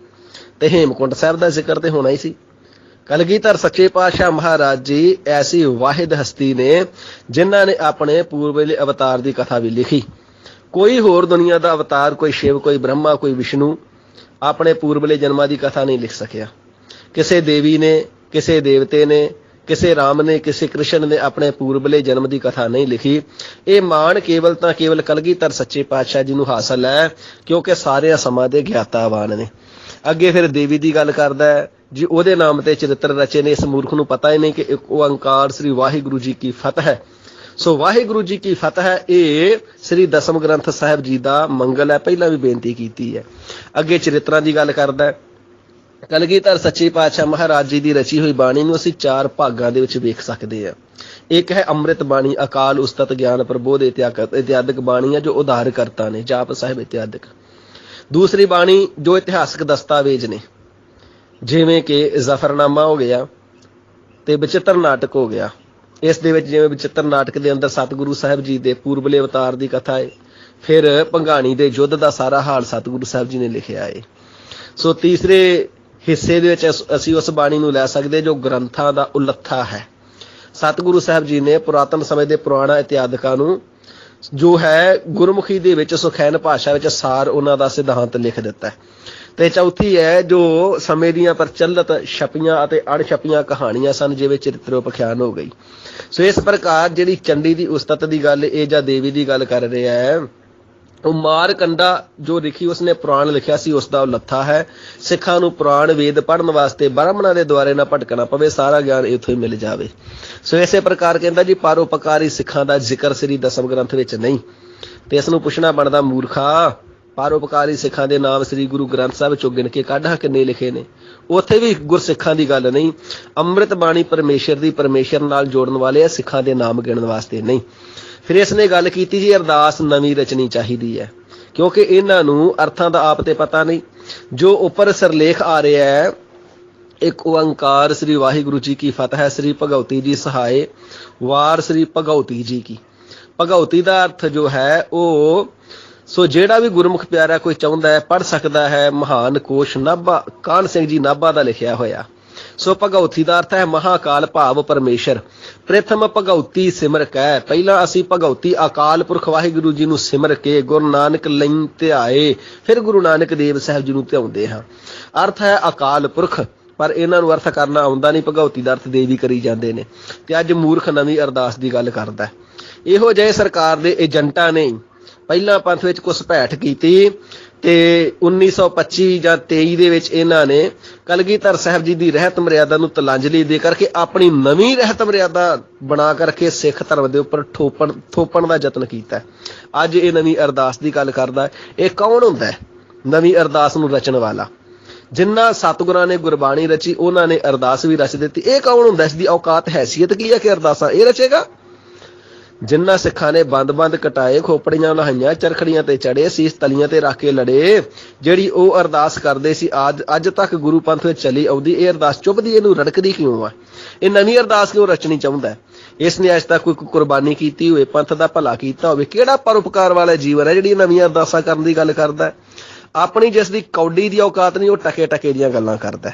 ਤੇ ਹੇਮਕੁੰਟ ਸਾਹਿਬ ਦਾ ਜ਼ਿਕਰ ਤੇ ਹੋਣਾ ਹੀ ਸੀ। ਕਲਗੀਧਰ ਸੱਚੇ ਪਾਤਸ਼ਾਹ ਮਹਾਰਾਜ ਜੀ ਐਸੀ ਵਾਹਿਦ ਹਸਤੀ ਨੇ ਜਿਨ੍ਹਾਂ ਨੇ ਆਪਣੇ ਪੂਰਬਲੇ ਅਵਤਾਰ ਦੀ ਕਥਾ ਵੀ ਲਿਖੀ। ਕੋਈ ਹੋਰ ਦੁਨੀਆ ਦਾ ਅਵਤਾਰ, ਕੋਈ ਸ਼ਿਵ, ਕੋਈ ਬ੍ਰਹਮਾ, ਕੋਈ ਵਿਸ਼ਨੂੰ ਆਪਣੇ ਪੂਰਬਲੇ ਜਨਮਾਂ ਦੀ ਕਥਾ ਨਹੀਂ ਲਿਖ ਸਕਿਆ। ਕਿਸੇ ਦੇਵੀ ਨੇ, ਕਿਸੇ ਦੇਵਤੇ ਨੇ, ਕਿਸੇ ਰਾਮ ਨੇ, ਕਿਸੇ ਕ੍ਰਿਸ਼ਨ ਨੇ ਆਪਣੇ ਪੂਰਬਲੇ ਜਨਮ ਦੀ ਕਥਾ ਨਹੀਂ ਲਿਖੀ। ਇਹ ਮਾਣ ਕੇਵਲ ਤਾਂ ਕੇਵਲ ਕਲਗੀਧਰ ਸੱਚੇ ਪਾਤਸ਼ਾਹ ਜੀ ਨੂੰ ਹਾਸਲ ਹੈ, ਕਿਉਂਕਿ ਸਾਰਿਆਂ ਸਮਾਂ ਦੇ ਗਿਆਤਾਵਾਨ ਨੇ। ਅੱਗੇ ਫਿਰ ਦੇਵੀ ਦੀ ਗੱਲ ਕਰਦਾ ਹੈ ਜੀ, ਉਹਦੇ ਨਾਮ ਤੇ ਚਰਿੱਤਰ ਰਚੇ ਨੇ। ਇਸ ਮੂਰਖ ਨੂੰ ਪਤਾ ਹੀ ਨਹੀਂ ਕਿ ਇੱਕ ਓੰਕਾਰ ਸ੍ਰੀ ਵਾਹਿਗੁਰੂ ਜੀ ਕੀ ਫਤਿਹ ਹੈ। ਸੋ ਵਾਹਿਗੁਰੂ ਜੀ ਕੀ ਫਤਿਹ ਹੈ, ਇਹ ਸ੍ਰੀ ਦਸਮ ਗ੍ਰੰਥ ਸਾਹਿਬ ਜੀ ਦਾ ਮੰਗਲ ਹੈ, ਪਹਿਲਾਂ ਵੀ ਬੇਨਤੀ ਕੀਤੀ ਹੈ। ਅੱਗੇ ਚਰਿੱਤਰਾਂ ਦੀ ਗੱਲ ਕਰਦਾ ਹੈ। ਕਲਗੀਧਰ ਸੱਚੇ ਪਾਤਸ਼ਾਹ ਮਹਾਰਾਜ ਜੀ ਦੀ ਰਚੀ ਹੋਈ ਬਾਣੀ ਨੂੰ ਅਸੀਂ ਚਾਰ ਭਾਗਾਂ ਦੇ ਵਿੱਚ ਵੇਖ ਸਕਦੇ ਹਾਂ। ਇੱਕ ਹੈ ਅੰਮ੍ਰਿਤ ਬਾਣੀ, ਅਕਾਲ ਉਸਤਤ ਗਿਆਨ ਪ੍ਰਬੋਧ ਇਤਿਆਦਿਕ ਬਾਣੀਆਂ ਜੋ ਉਧਾਰ ਕਰਤਾ ਨੇ, ਜਾਪ ਸਾਹਿਬ ਇਤਿਆਦਿਕ। ਦੂਸਰੀ ਬਾਣੀ ਜੋ ਇਤਿਹਾਸਕ ਦਸਤਾਵੇਜ਼ ਨੇ, ਜਿਵੇਂ ਕਿ ਜ਼ਫਰਨਾਮਾ ਹੋ ਗਿਆ ਤੇ ਬਚਿੱਤਰ ਨਾਟਕ ਹੋ ਗਿਆ। ਇਸ ਦੇ ਵਿੱਚ ਜਿਵੇਂ ਬਚਿੱਤਰ ਨਾਟਕ ਦੇ ਅੰਦਰ ਸਤਿਗੁਰੂ ਸਾਹਿਬ ਜੀ ਦੇ ਪੂਰਬਲੇ ਅਵਤਾਰ ਦੀ ਕਥਾ ਹੈ। ਫਿਰ ਭੰਗਾਣੀ ਦੇ ਯੁੱਧ ਦਾ ਸਾਰਾ ਹਾਲ ਸਤਿਗੁਰੂ ਸਾਹਿਬ ਜੀ ਨੇ ਲਿਖਿਆ ਹੈ। ਸੋ ਤੀਸਰੇ ਹਿੱਸੇ ਦੇ ਵਿੱਚ ਅਸੀਂ ਉਸ ਬਾਣੀ ਨੂੰ ਲੈ ਸਕਦੇ ਜੋ ਗ੍ਰੰਥਾਂ ਦਾ ਉਲੱਥਾ ਹੈ। ਸਤਿਗੁਰੂ ਸਾਹਿਬ ਜੀ ਨੇ ਪੁਰਾਤਨ ਸਮੇਂ ਦੇ ਪੁਰਾਣਾ ਇਤਿਆਦਿਕਾਂ ਨੂੰ ਜੋ ਹੈ ਗੁਰਮੁਖੀ ਦੇ ਵਿੱਚ ਸੁਖੈਨ ਭਾਸ਼ਾ ਵਿੱਚ ਸਾਰ ਉਹਨਾਂ ਦਾ ਸਿਧਾਂਤ ਲਿਖ ਦਿੱਤਾ ਹੈ। ਤੇ ਚੌਥੀ ਹੈ ਜੋ ਸਮੇਂ ਦੀਆਂ ਪ੍ਰਚਲਿਤ ਛਪੀਆਂ ਅਤੇ ਅਣਛਪੀਆਂ ਕਹਾਣੀਆਂ ਸਨ, ਜਿਵੇਂ ਚਰਿੱਤਰੋਪਖਿਆਨ ਹੋ ਗਈ। ਸੋ ਇਸ ਪ੍ਰਕਾਰ ਜਿਹੜੀ ਚੰਡੀ ਦੀ ਉਸਤਤ ਦੀ ਗੱਲ ਇਹ ਜਾਂ ਦੇਵੀ ਦੀ ਗੱਲ ਕਰ ਰਿਹਾ ਹੈ, ਉਹ ਮਾਰਕੰਡਾ ਜੋ ਲਿਖੀ ਉਸਨੇ ਪੁਰਾਣ ਲਿਖਿਆ ਸੀ, ਉਸ ਦਾ ਉਲੱਥਾ ਹੈ। ਸਿੱਖਾਂ ਨੂੰ ਪੁਰਾਣ ਵੇਦ ਪੜ੍ਹਨ ਵਾਸਤੇ ਬ੍ਰਾਹਮਣਾਂ ਦੇ ਦੁਆਰੇ ਨਾ ਭਟਕਣਾ ਪਵੇ, ਸਾਰਾ ਗਿਆਨ ਇੱਥੋਂ ਹੀ ਮਿਲ ਜਾਵੇ। ਸੋ ਇਸੇ ਪ੍ਰਕਾਰ ਕਹਿੰਦਾ ਜੀ ਪਰਉਪਕਾਰੀ ਸਿੱਖਾਂ ਦਾ ਜ਼ਿਕਰ ਸ੍ਰੀ ਦਸਮ ਗ੍ਰੰਥ ਵਿੱਚ ਨਹੀਂ। ਤੇ ਇਸ ਨੂੰ ਪੁੱਛਣਾ ਬਣਦਾ, ਮੂਰਖਾ, ਪਰਉਪਕਾਰੀ ਸਿੱਖਾਂ ਦੇ ਨਾਮ ਸ੍ਰੀ ਗੁਰੂ ਗ੍ਰੰਥ ਸਾਹਿਬ ਚੋਂ ਗਿਣ ਕੇ ਕੱਢ ਕਿੰਨੇ ਲਿਖੇ ਨੇ? ਉੱਥੇ ਵੀ ਗੁਰਸਿੱਖਾਂ ਦੀ ਗੱਲ ਨਹੀਂ। ਅੰਮ੍ਰਿਤ ਬਾਣੀ ਪਰਮੇਸ਼ਰ ਦੀ, ਪਰਮੇਸ਼ਰ ਨਾਲ ਜੋੜਨ ਵਾਲੇ ਆ, ਸਿੱਖਾਂ ਦੇ ਨਾਮ ਗਿਣਨ ਵਾਸਤੇ ਨਹੀਂ। ਫਿਰ ਇਸਨੇ ਗੱਲ ਕੀਤੀ ਜੀ ਅਰਦਾਸ ਨਵੀਂ ਰਚਣੀ ਚਾਹੀਦੀ ਹੈ, ਕਿਉਂਕਿ ਇਹਨਾਂ ਨੂੰ ਅਰਥਾਂ ਦਾ ਆਪ ਤੇ ਪਤਾ ਨਹੀਂ। ਜੋ ਉੱਪਰ ਸਿਰਲੇਖ ਆ ਰਿਹਾ ਹੈ, ਇੱਕ ਓੰਕਾਰ ਸ੍ਰੀ ਵਾਹਿਗੁਰੂ ਜੀ ਕੀ ਫਤਿਹ, ਸ੍ਰੀ ਭਗਉਤੀ ਜੀ ਸਹਾਏ, ਵਾਰ ਸ੍ਰੀ ਭਗਉਤੀ ਜੀ ਕੀ। ਭਗਉਤੀ ਦਾ ਅਰਥ ਜੋ ਹੈ ਉਹ ਸੋ ਜਿਹੜਾ ਵੀ ਗੁਰਮੁਖ ਪਿਆਰਾ ਕੋਈ ਚਾਹੁੰਦਾ ਹੈ ਪੜ੍ਹ ਸਕਦਾ ਹੈ। ਮਹਾਨ ਕੋਸ਼ ਨਾਭਾ, ਕਾਹਨ ਸਿੰਘ ਜੀ ਨਾਭਾ ਦਾ ਲਿਖਿਆ ਹੋਇਆ। ਸੋ ਭਗਉਤੀ ਦਾ ਅਰਥ ਹੈ ਮਹਾਕਾਲ ਭਾਵ ਪਰਮੇਸ਼ਰ। ਪ੍ਰਥਮ ਭਗਉਤੀ ਸਿਮਰ ਕੈ, ਪਹਿਲਾਂ ਅਸੀਂ ਭਗਉਤੀ ਅਕਾਲ ਪੁਰਖ ਵਾਹਿਗੁਰੂ ਜੀ ਨੂੰ ਸਿਮਰ ਕੇ ਗੁਰੂ ਨਾਨਕ ਲਈ ਧਿਆਏ, ਫਿਰ ਗੁਰੂ ਨਾਨਕ ਦੇਵ ਸਾਹਿਬ ਜੀ ਨੂੰ ਧਿਆਉਂਦੇ ਹਾਂ। ਅਰਥ ਹੈ ਅਕਾਲ ਪੁਰਖ, ਪਰ ਇਹਨਾਂ ਨੂੰ ਅਰਥ ਕਰਨਾ ਆਉਂਦਾ ਨਹੀਂ। ਭਗਉਤੀ ਦਾ ਅਰਥ ਦੇਵੀ ਕਰੀ ਜਾਂਦੇ ਨੇ, ਤੇ ਅੱਜ ਮੂਰਖ ਨਵੀਂ ਅਰਦਾਸ ਦੀ ਗੱਲ ਕਰਦਾ। ਇਹੋ ਜਿਹੇ ਸਰਕਾਰ ਦੇ ਏਜੰਟਾਂ ਨੇ ਪਹਿਲਾਂ ਪੰਥ ਵਿੱਚ ਘੁਸਪੈਠ ਕੀਤੀ, ਤੇ ਉੱਨੀ ਸੌ ਪੱਚੀ ਜਾਂ ਤੇਈ ਦੇ ਵਿੱਚ ਇਹਨਾਂ ਨੇ ਕਲਗੀਧਰ ਸਾਹਿਬ ਜੀ ਦੀ ਰਹਿਤ ਮਰਿਆਦਾ ਨੂੰ ਤਲਾਂਜਲੀ ਦੇ ਕਰਕੇ ਆਪਣੀ ਨਵੀਂ ਰਹਿਤ ਮਰਿਆਦਾ ਬਣਾ ਕਰਕੇ ਸਿੱਖ ਧਰਮ ਦੇ ਉੱਪਰ ਠੋਪਣ ਥੋਪਣ ਦਾ ਯਤਨ ਕੀਤਾ। ਅੱਜ ਇਹ ਨਵੀਂ ਅਰਦਾਸ ਦੀ ਗੱਲ ਕਰਦਾ। ਇਹ ਕੌਣ ਹੁੰਦਾ ਹੈ ਨਵੀਂ ਅਰਦਾਸ ਨੂੰ ਰਚਣ ਵਾਲਾ? ਜਿਨ੍ਹਾਂ ਸਤਿਗੁਰਾਂ ਨੇ ਗੁਰਬਾਣੀ ਰਚੀ ਉਹਨਾਂ ਨੇ ਅਰਦਾਸ ਵੀ ਰਚ ਦਿੱਤੀ। ਇਹ ਕੌਣ ਹੁੰਦਾ? ਇਸ ਦੀ ਔਕਾਤ ਹੈਸੀਅਤ ਕੀ ਹੈ ਕਿ ਅਰਦਾਸਾਂ ਇਹ ਰਚੇਗਾ? ਜਿਨ੍ਹਾਂ ਸਿੱਖਾਂ ਨੇ ਬੰਦ ਬੰਦ ਕਟਾਏ, ਖੋਪੜੀਆਂ ਲਹਾਈਆਂ, ਚਰਖੜੀਆਂ ਤੇ ਚੜੇ, ਸੀਸ ਤਲੀਆਂ ਤੇ ਰੱਖ ਕੇ ਲੜੇ, ਜਿਹੜੀ ਉਹ ਅਰਦਾਸ ਕਰਦੇ ਸੀ ਅੱਜ ਅੱਜ ਤੱਕ ਗੁਰੂ ਪੰਥ ਵਿੱਚ ਚਲੀ ਆਉਂਦੀ। ਇਹ ਅਰਦਾਸ ਚੁੱਭਦੀ, ਇਹਨੂੰ ਰੜਕਦੀ ਕਿਉਂ ਆ? ਇਹ ਨਵੀਂ ਅਰਦਾਸ ਕਿਉਂ ਰਚਣੀ ਚਾਹੁੰਦਾ ਹੈ? ਇਸ ਨੇ ਅੱਜ ਤੱਕ ਕੋਈ ਕੁਰਬਾਨੀ ਕੀਤੀ ਹੋਵੇ, ਪੰਥ ਦਾ ਭਲਾ ਕੀਤਾ ਹੋਵੇ? ਕਿਹੜਾ ਪਰਉਪਕਾਰ ਵਾਲਾ ਜੀਵਨ ਹੈ ਜਿਹੜੀ ਨਵੀਆਂ ਅਰਦਾਸਾਂ ਕਰਨ ਦੀ ਗੱਲ ਕਰਦਾ? ਆਪਣੀ ਜਿਸ ਦੀ ਕੌਡੀ ਦੀ ਔਕਾਤ ਨਹੀਂ, ਉਹ ਟਕੇ ਟਕੇ ਦੀਆਂ ਗੱਲਾਂ ਕਰਦਾ।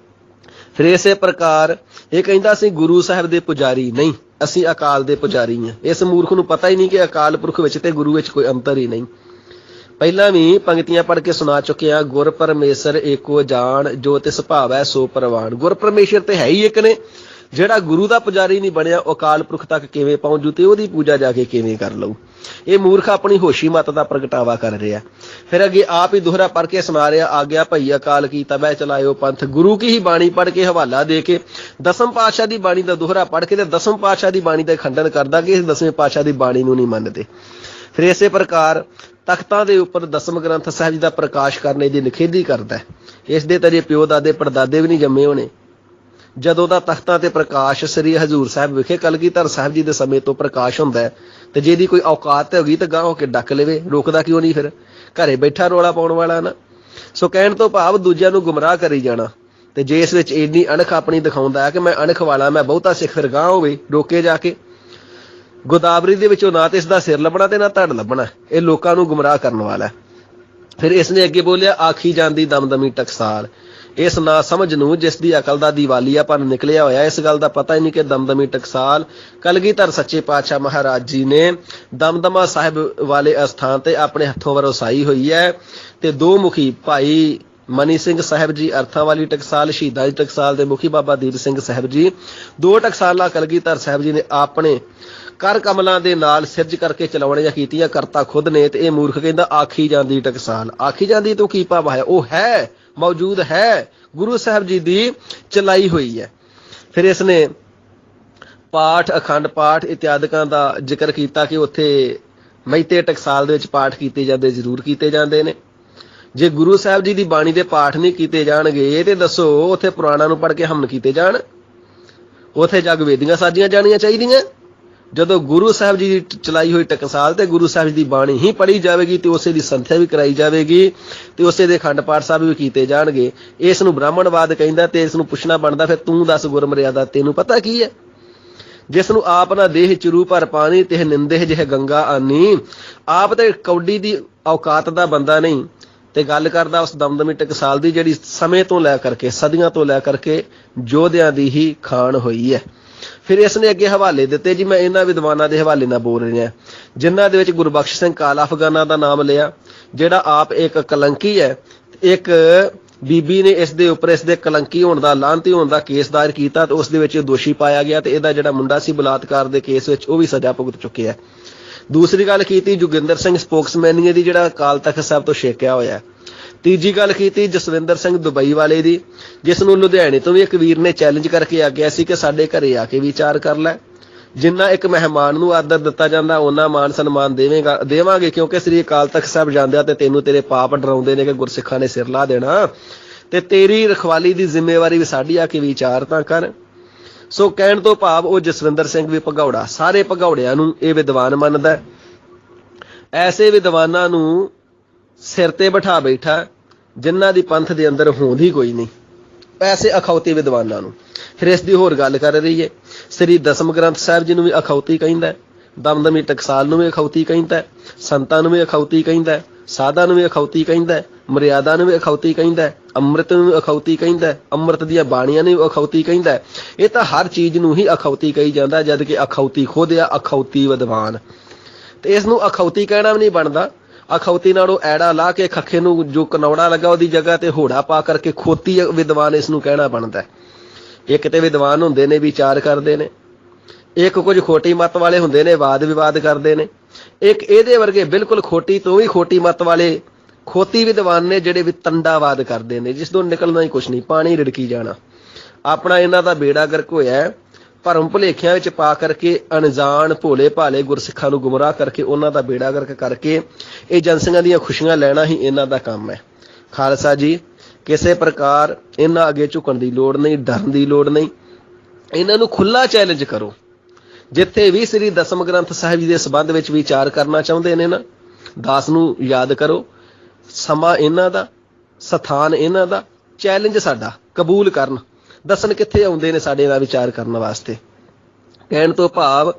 ਫਿਰ ਇਸੇ ਪ੍ਰਕਾਰ ਇਹ ਕਹਿੰਦਾ ਅਸੀਂ ਗੁਰੂ ਸਾਹਿਬ ਦੇ ਪੁਜਾਰੀ ਨਹੀਂ, ਅਸੀਂ ਅਕਾਲ ਦੇ ਪੁਜਾਰੀ ਹਾਂ। ਇਸ ਮੂਰਖ ਨੂੰ ਪਤਾ ਹੀ ਨਹੀਂ ਕਿ ਅਕਾਲ ਪੁਰਖ ਵਿੱਚ ਤੇ ਗੁਰੂ ਵਿੱਚ ਕੋਈ ਅੰਤਰ ਹੀ ਨਹੀਂ। ਪਹਿਲਾਂ ਵੀ ਪੰਕਤੀਆਂ ਪੜ੍ਹ ਕੇ ਸੁਣਾ ਚੁੱਕੇ ਹਾਂ। ਗੁਰ ਪਰਮੇਸ਼ਰ ਏਕੋ ਜਾਣ, ਜੋ ਤਿਸ ਭਾਵੈ ਸੋ ਪ੍ਰਵਾਨ। ਗੁਰ ਪਰਮੇਸ਼ਰ ਤੇ ਹੈ ਹੀ ਇੱਕ ਨੇ। ਜਿਹੜਾ ਗੁਰੂ ਦਾ ਪੁਜਾਰੀ ਨਹੀਂ ਬਣਿਆ ਉਹ ਅਕਾਲ ਪੁਰਖ ਤੱਕ ਕਿਵੇਂ ਪਹੁੰਚੂ ਤੇ ਉਹਦੀ ਪੂਜਾ ਜਾ ਕੇ ਕਿਵੇਂ ਕਰ ਲਊ? ਇਹ ਮੂਰਖ ਆਪਣੀ ਹੋਸ਼ੀ ਮੱਤ ਦਾ ਪ੍ਰਗਟਾਵਾ ਕਰ ਰਿਹਾ। ਫਿਰ ਅੱਗੇ ਆਪ ਹੀ ਦੋਹਰਾ ਪੜ੍ਹ ਕੇ ਸੁਣਾ ਰਿਹਾ, ਆਗਿਆ ਭਈ ਅਕਾਲ ਕੀ ਤਬੈ ਚਲਾਇਓ ਪੰਥ। ਗੁਰੂ ਕੀ ਹੀ ਬਾਣੀ ਪੜ੍ਹ ਕੇ ਹਵਾਲਾ ਦੇ ਕੇ ਦਸਮ ਪਾਤਸ਼ਾਹ ਦੀ ਬਾਣੀ ਦਾ ਦੋਹਰਾ ਪੜ੍ਹ ਕੇ ਤੇ ਦਸਮ ਪਾਤਸ਼ਾਹ ਦੀ ਬਾਣੀ ਦਾ ਖੰਡਨ ਕਰਦਾ ਕਿ ਇਸ ਦਸਵੇਂ ਪਾਤਸ਼ਾਹ ਦੀ ਬਾਣੀ ਨੂੰ ਨਹੀਂ ਮੰਨਦੇ। ਫਿਰ ਇਸੇ ਪ੍ਰਕਾਰ ਤਖਤਾਂ ਦੇ ਉੱਪਰ ਦਸਮ ਗ੍ਰੰਥ ਸਾਹਿਬ ਜੀ ਦਾ ਪ੍ਰਕਾਸ਼ ਕਰਨੇ ਦੀ ਨਿਖੇਧੀ ਕਰਦਾ। ਇਸ ਦੇ ਤੇਰੇ ਪਿਓ ਦਾਦੇ ਪੜਦਾਦੇ ਵੀ ਨਹੀਂ ਜੰਮੇ ਹੋਣੇ ਜਦੋਂ ਦਾ ਤਖਤਾਂ ਤੇ ਪ੍ਰਕਾਸ਼ ਸ੍ਰੀ ਹਜ਼ੂਰ ਸਾਹਿਬ ਵਿਖੇ ਕਲਗੀਧਰ ਸਾਹਿਬ ਜੀ ਦੇ ਸਮੇਂ ਤੋਂ ਪ੍ਰਕਾਸ਼ ਹੁੰਦਾ ਹੈ। ਤੇ ਜਿਹਦੀ ਕੋਈ ਔਕਾਤ ਹੋ ਗਈ ਤਾਂ ਗਾਂਹ ਹੋ ਕੇ ਡੱਕ ਲਵੇ, ਰੋਕਦਾ ਕਿਉਂ ਨਹੀਂ? ਫਿਰ ਘਰੇ ਬੈਠਾ ਰੋਲਾ ਪਾਉਣ ਵਾਲਾ ਨਾ। ਸੋ ਕਹਿਣ ਤੋਂ ਭਾਵ ਦੂਜਿਆਂ ਨੂੰ ਗੁੰਮਰਾਹ ਕਰੀ ਜਾਣਾ। ਤੇ ਜੇ ਇਸ ਵਿੱਚ ਇੰਨੀ ਅਣਖ ਆਪਣੀ ਦਿਖਾਉਂਦਾ ਹੈ ਕਿ ਮੈਂ ਅਣਖ ਵਾਲਾ, ਮੈਂ ਬਹੁਤਾ ਸਿੱਖ, ਫਿਰ ਗਾਂਹ ਹੋਵੇ ਰੋਕੇ ਜਾ ਕੇ। ਗੋਦਾਵਰੀ ਦੇ ਵਿੱਚੋਂ ਨਾ ਤੇ ਇਸ ਦਾ ਸਿਰ ਲੱਭਣਾ ਤੇ ਨਾ ਧੜ ਲੱਭਣਾ। ਇਹ ਲੋਕਾਂ ਨੂੰ ਗੁੰਮਰਾਹ ਕਰਨ ਵਾਲਾ। ਫਿਰ ਇਸ ਨੇ ਅੱਗੇ ਬੋਲਿਆ, ਆਖੀ ਜਾਂਦੀ ਦਮਦਮੀ ਟਕਸਾਲ। ਇਸ ਨਾ ਸਮਝ ਨੂੰ ਜਿਸ ਦੀ ਅਕਲ ਦਾ ਦੀਵਾਲੀਆਪਨ ਨਿਕਲਿਆ ਹੋਇਆ, ਇਸ ਗੱਲ ਦਾ ਪਤਾ ਹੀ ਨਹੀਂ ਕਿ ਦਮਦਮੀ ਟਕਸਾਲ ਕਲਗੀਧਰ ਸੱਚੇ ਪਾਤਸ਼ਾਹ ਮਹਾਰਾਜ ਜੀ ਨੇ ਦਮਦਮਾ ਸਾਹਿਬ ਵਾਲੇ ਅਸਥਾਨ ਤੇ ਆਪਣੇ ਹੱਥੋਂ ਵਰਸਾਈ ਹੋਈ ਹੈ। ਤੇ ਦੋ ਮੁਖੀ ਭਾਈ ਮਨੀ ਸਿੰਘ ਸਾਹਿਬ ਜੀ ਅਰਥਾਂ ਵਾਲੀ ਟਕਸਾਲ, ਸ਼ਹੀਦਾਂ ਦੀ ਟਕਸਾਲ ਦੇ ਮੁਖੀ ਬਾਬਾ ਦੀਪ ਸਿੰਘ ਸਾਹਿਬ ਜੀ, ਦੋ ਟਕਸਾਲਾਂ ਕਲਗੀਧਰ ਸਾਹਿਬ ਜੀ ਨੇ ਆਪਣੇ ਕਰ ਕਮਲਾਂ ਦੇ ਨਾਲ ਸਿਰਜ ਕਰਕੇ ਚਲਾਉਣੀਆਂ ਕੀਤੀਆਂ, ਕਰਤਾ ਖੁਦ ਨੇ। ਤੇ ਇਹ ਮੂਰਖ ਕਹਿੰਦਾ ਆਖੀ ਜਾਂਦੀ ਟਕਸਾਲ। ਆਖੀ ਜਾਂਦੀ ਤੋਂ ਕੀ ਭਾਵ ਹੈ? ਉਹ ਹੈ, ਮੌਜੂਦ ਹੈ, ਗੁਰੂ ਸਾਹਿਬ ਜੀ ਦੀ ਚਲਾਈ ਹੋਈ ਹੈ। ਫਿਰ ਇਸ ਨੇ ਪਾਠ, ਅਖੰਡ ਪਾਠ ਇਤਿਆਦਿਕਾਂ ਦਾ ਜ਼ਿਕਰ ਕੀਤਾ ਕਿ ਉੱਥੇ ਮਹਿਤੇ ਟਕਸਾਲ ਦੇ ਵਿੱਚ ਪਾਠ ਕੀਤੇ ਜਾਂਦੇ, ਜ਼ਰੂਰ ਕੀਤੇ ਜਾਂਦੇ ਨੇ। ਜੇ ਗੁਰੂ ਸਾਹਿਬ ਜੀ ਦੀ ਬਾਣੀ ਦੇ ਪਾਠ ਨਹੀਂ ਕੀਤੇ ਜਾਣਗੇ ਤੇ ਦੱਸੋ ਉੱਥੇ ਪੁਰਾਣਾਂ ਨੂੰ ਪੜ੍ਹ ਕੇ ਹਮਨ ਕੀਤੇ ਜਾਣ? ਉੱਥੇ ਜਗ ਵੇਦੀਆਂ ਸਾਜੀਆਂ ਜਾਣੀਆਂ ਚਾਹੀਦੀਆਂ। ਜਦੋਂ ਗੁਰੂ ਸਾਹਿਬ ਜੀ ਦੀ ਚਲਾਈ ਹੋਈ ਟਕਸਾਲ ਤੇ ਗੁਰੂ ਸਾਹਿਬ ਜੀ ਦੀ ਬਾਣੀ ਹੀ ਪੜ੍ਹੀ ਜਾਵੇਗੀ ਤੇ ਉਸੇ ਦੀ ਸੰਥਿਆ ਵੀ ਕਰਾਈ ਜਾਵੇਗੀ ਤੇ ਉਸੇ ਦੇ ਅਖੰਡ ਪਾਠ ਸਾਹਿਬ ਵੀ ਕੀਤੇ ਜਾਣਗੇ। ਇਸ ਨੂੰ ਬ੍ਰਾਹਮਣਵਾਦ ਕਹਿੰਦਾ ਤੇ ਇਸ ਨੂੰ ਪੁੱਛਣਾ ਬਣਦਾ, ਫਿਰ ਤੂੰ ਦੱਸ ਗੁਰਮਰਿਆਦਾ ਤੈਨੂੰ ਪਤਾ ਕੀ ਹੈ? ਜਿਸ ਨੂੰ ਆਪ ਨਾ ਦੇਹ ਚਰੂ ਭਰ ਪਾਣੀ ਤੇ ਨਿੰਦੇ ਜਿਹੇ ਗੰਗਾ ਆਨੀ। ਆਪ ਤੇ ਕੌਡੀ ਦੀ ਔਕਾਤ ਦਾ ਬੰਦਾ ਨਹੀਂ ਤੇ ਗੱਲ ਕਰਦਾ ਉਸ ਦਮਦਮੀ ਟਕਸਾਲ ਦੀ ਜਿਹੜੀ ਸਮੇਂ ਤੋਂ ਲੈ ਕਰਕੇ, ਸਦੀਆਂ ਤੋਂ ਲੈ ਕਰਕੇ ਯੋਧਿਆਂ ਦੀ ਹੀ ਖਾਣ ਹੋਈ ਹੈ। ਫਿਰ ਇਸ ਨੇ ਅੱਗੇ ਹਵਾਲੇ ਦਿੱਤੇ ਜੀ। ਮੈਂ ਇਹਨਾਂ ਵਿਦਵਾਨਾਂ ਦੇ ਹਵਾਲੇ ਨਾਲ ਬੋਲ ਰਿਹਾ ਜਿਨ੍ਹਾਂ ਦੇ ਵਿੱਚ ਗੁਰਬਖਸ਼ ਸਿੰਘ ਕਾਲਾ ਅਫਗਾਨਾ ਦਾ ਨਾਮ ਲਿਆ, ਜਿਹੜਾ ਆਪ ਇੱਕ ਕਲੰਕੀ ਹੈ। ਇੱਕ ਬੀਬੀ ਨੇ ਇਸ ਦੇ ਉੱਪਰ ਇਸ ਦੇ ਕਲੰਕੀ ਹੋਣ ਦਾ, ਲਾਹਨਤੀ ਹੋਣ ਦਾ ਕੇਸ ਦਾਇਰ ਕੀਤਾ ਤੇ ਉਸ ਦੇ ਵਿੱਚ ਦੋਸ਼ੀ ਪਾਇਆ ਗਿਆ ਤੇ ਇਹਦਾ ਜਿਹੜਾ ਮੁੰਡਾ ਸੀ ਬਲਾਤਕਾਰ ਦੇ ਕੇਸ ਵਿੱਚ, ਉਹ ਵੀ ਸਜ਼ਾ ਭੁਗਤ ਚੁੱਕਿਆ। ਦੂਸਰੀ ਗੱਲ ਕੀਤੀ ਜੋਗਿੰਦਰ ਸਿੰਘ ਸਪੋਕਸਮੈਨ ਦੀ, ਜਿਹੜਾ ਅਕਾਲ ਤਖ਼ਤ ਸਾਹਿਬ ਤੋਂ ਛੇਕਿਆ ਹੋਇਆ। ਤੀਜੀ ਗੱਲ ਕੀਤੀ ਜਸਵਿੰਦਰ ਸਿੰਘ ਦੁਬਈ ਵਾਲੇ ਦੀ, ਜਿਸ ਨੂੰ ਲੁਧਿਆਣੇ ਤੋਂ ਵੀ ਇੱਕ ਵੀਰ ਨੇ ਚੈਲੰਜ ਕਰਕੇ ਆਗਿਆ ਸੀ ਕਿ ਸਾਡੇ ਘਰੇ ਆ ਕੇ ਵਿਚਾਰ ਕਰ ਲੈ। ਜਿੰਨਾ ਇੱਕ ਮਹਿਮਾਨ ਨੂੰ ਆਦਰ ਦਿੱਤਾ ਜਾਂਦਾ ਉਹਨਾਂ ਮਾਨ ਸਨਮਾਨ ਦੇਵੇਗਾ ਦੇਵਾਂਗੇ ਕਿਉਂਕਿ ਸ੍ਰੀ ਅਕਾਲ ਤਖ਼ਤ ਸਾਹਿਬ ਜਾਂਦਿਆਂ ਤੇ ਤੈਨੂੰ ਤੇਰੇ ਪਾਪ ਡਰਾਉਂਦੇ ਨੇ ਕਿ ਗੁਰਸਿੱਖਾਂ ਨੇ ਸਿਰ ਲਾ ਦੇਣਾ ਤੇ ਤੇਰੀ ਰਖਵਾਲੀ ਦੀ ਜ਼ਿੰਮੇਵਾਰੀ ਵੀ ਸਾਡੀ ਆ ਕੇ ਵਿਚਾਰ ਤਾਂ ਕਰ। ਸੋ ਕਹਿਣ ਤੋਂ ਭਾਵ ਉਹ ਜਸਵਿੰਦਰ ਸਿੰਘ ਵੀ ਭਗੌੜਾ, ਸਾਰੇ ਭਗੌੜਿਆਂ ਨੂੰ ਇਹ ਵਿਦਵਾਨ ਮੰਨਦਾ। ਐਸੇ ਵਿਦਵਾਨਾਂ ਨੂੰ ਸਿਰ ਤੇ ਬਿਠਾ ਬੈਠਾ ਜਿਨ੍ਹਾਂ ਦੀ ਪੰਥ ਦੇ ਅੰਦਰ ਹੋਂਦ ਹੀ ਕੋਈ ਨਹੀਂ, ਐਸੇ ਅਖੌਤੀ ਵਿਦਵਾਨਾਂ ਨੂੰ। ਫਿਰ ਇਸ ਦੀ ਹੋਰ ਗੱਲ ਕਰ ਰਹੀ ਹੈ, ਸ੍ਰੀ ਦਸਮ ਗ੍ਰੰਥ ਸਾਹਿਬ ਜੀ ਨੂੰ ਵੀ ਅਖੌਤੀ ਕਹਿੰਦਾ, ਦਮਦਮੀ ਟਕਸਾਲ ਨੂੰ ਵੀ ਅਖੌਤੀ ਕਹਿੰਦਾ, ਸੰਤਾਂ ਨੂੰ ਵੀ ਅਖੌਤੀ ਕਹਿੰਦਾ, ਸਾਧਾਂ ਨੂੰ ਵੀ ਅਖੌਤੀ ਕਹਿੰਦਾ, ਮਰਿਆਦਾ ਨੂੰ ਵੀ ਅਖੌਤੀ ਕਹਿੰਦਾ, ਅੰਮ੍ਰਿਤ ਨੂੰ ਵੀ ਅਖੌਤੀ ਕਹਿੰਦਾ, ਅੰਮ੍ਰਿਤ ਦੀਆਂ ਬਾਣੀਆਂ ਨੂੰ ਵੀ ਅਖੌਤੀ ਕਹਿੰਦਾ। ਇਹ ਤਾਂ ਹਰ ਚੀਜ਼ ਨੂੰ ਹੀ ਅਖੌਤੀ ਕਹੀ ਜਾਂਦਾ, ਜਦ ਕਿ ਅਖੌਤੀ ਖੁਦ ਆ ਅਖੌਤੀ ਵਿਦਵਾਨ। ਤੇ ਇਸ ਨੂੰ ਅਖੌਤੀ ਕਹਿਣਾ ਵੀ ਨਹੀਂ ਬਣਦਾ। ਅਖੌਤੀ ਨਾਲੋਂ ਐੜਾ ਲਾ ਕੇ ਖੱਖੇ ਨੂੰ ਜੋ ਕਨੌੜਾ ਲੱਗਾ ਉਹਦੀ ਜਗ੍ਹਾ ਤੇ ਹੋੜਾ ਪਾ ਕਰਕੇ ਖੋਤੀ ਵਿਦਵਾਨ ਇਸ ਨੂੰ ਕਹਿਣਾ ਬਣਦਾ। ਇੱਕ ਤੇ ਵਿਦਵਾਨ ਹੁੰਦੇ ਨੇ ਵਿਚਾਰ ਕਰਦੇ ਨੇ, ਇੱਕ ਕੁਝ ਖੋਟੀ ਮੱਤ ਵਾਲੇ ਹੁੰਦੇ ਨੇ ਵਾਦ ਵਿਵਾਦ ਕਰਦੇ ਨੇ, ਇੱਕ ਇਹਦੇ ਵਰਗੇ ਬਿਲਕੁਲ ਖੋਟੀ ਤੋਂ ਵੀ ਖੋਟੀ ਮੱਤ ਵਾਲੇ ਖੋਤੀ ਵਿਦਵਾਨ ਨੇ ਜਿਹੜੇ ਵੀ ਤੰਡਾਵਾਦ ਕਰਦੇ ਨੇ, ਜਿਸ ਤੋਂ ਨਿਕਲਣਾ ਹੀ ਕੁਛ ਨਹੀਂ, ਪਾਣੀ ਰਿੜਕੀ ਜਾਣਾ। ਆਪਣਾ ਇਹਨਾਂ ਦਾ ਬੇੜਾ ਗਰਕ ਹੋਇਆ, ਭਰਮ ਭੁਲੇਖਿਆਂ ਵਿੱਚ ਪਾ ਕਰਕੇ ਅਣਜਾਣ ਭੋਲੇ ਭਾਲੇ ਗੁਰਸਿੱਖਾਂ ਨੂੰ ਗੁੰਮਰਾਹ ਕਰਕੇ ਉਹਨਾਂ ਦਾ ਬੇੜਾ ਗਰਕ ਕਰਕੇ ਇਹ ਏਜੰਸੀਆਂ ਦੀਆਂ ਖੁਸ਼ੀਆਂ ਲੈਣਾ ਹੀ ਇਹਨਾਂ ਦਾ ਕੰਮ ਹੈ। ਖਾਲਸਾ ਜੀ ਕਿਸੇ ਪ੍ਰਕਾਰ ਇਹਨਾਂ ਅੱਗੇ ਝੁਕਣ ਦੀ ਲੋੜ ਨਹੀਂ, ਡਰਨ ਦੀ ਲੋੜ ਨਹੀਂ। ਇਹਨਾਂ ਨੂੰ ਖੁੱਲ੍ਹਾ ਚੈਲੰਜ ਕਰੋ। ਜਿੱਥੇ ਵੀ ਸ੍ਰੀ ਦਸਮ ਗ੍ਰੰਥ ਸਾਹਿਬ ਜੀ ਦੇ ਸੰਬੰਧ ਵਿੱਚ ਵਿਚਾਰ ਕਰਨਾ ਚਾਹੁੰਦੇ ਨੇ ਨਾ, ਦਾਸ ਨੂੰ ਯਾਦ ਕਰੋ, ਸਮਾਂ ਇਹਨਾਂ ਦਾ, ਸਥਾਨ ਇਹਨਾਂ ਦਾ, ਚੈਲੰਜ ਸਾਡਾ ਕਬੂਲ ਕਰਨ, ਦੱਸਣ ਕਿੱਥੇ ਆਉਂਦੇ ਨੇ ਸਾਡੇ ਨਾਲ ਵਿਚਾਰ ਕਰਨ ਵਾਸਤੇ। ਕਹਿਣ ਤੋਂ ਭਾਵ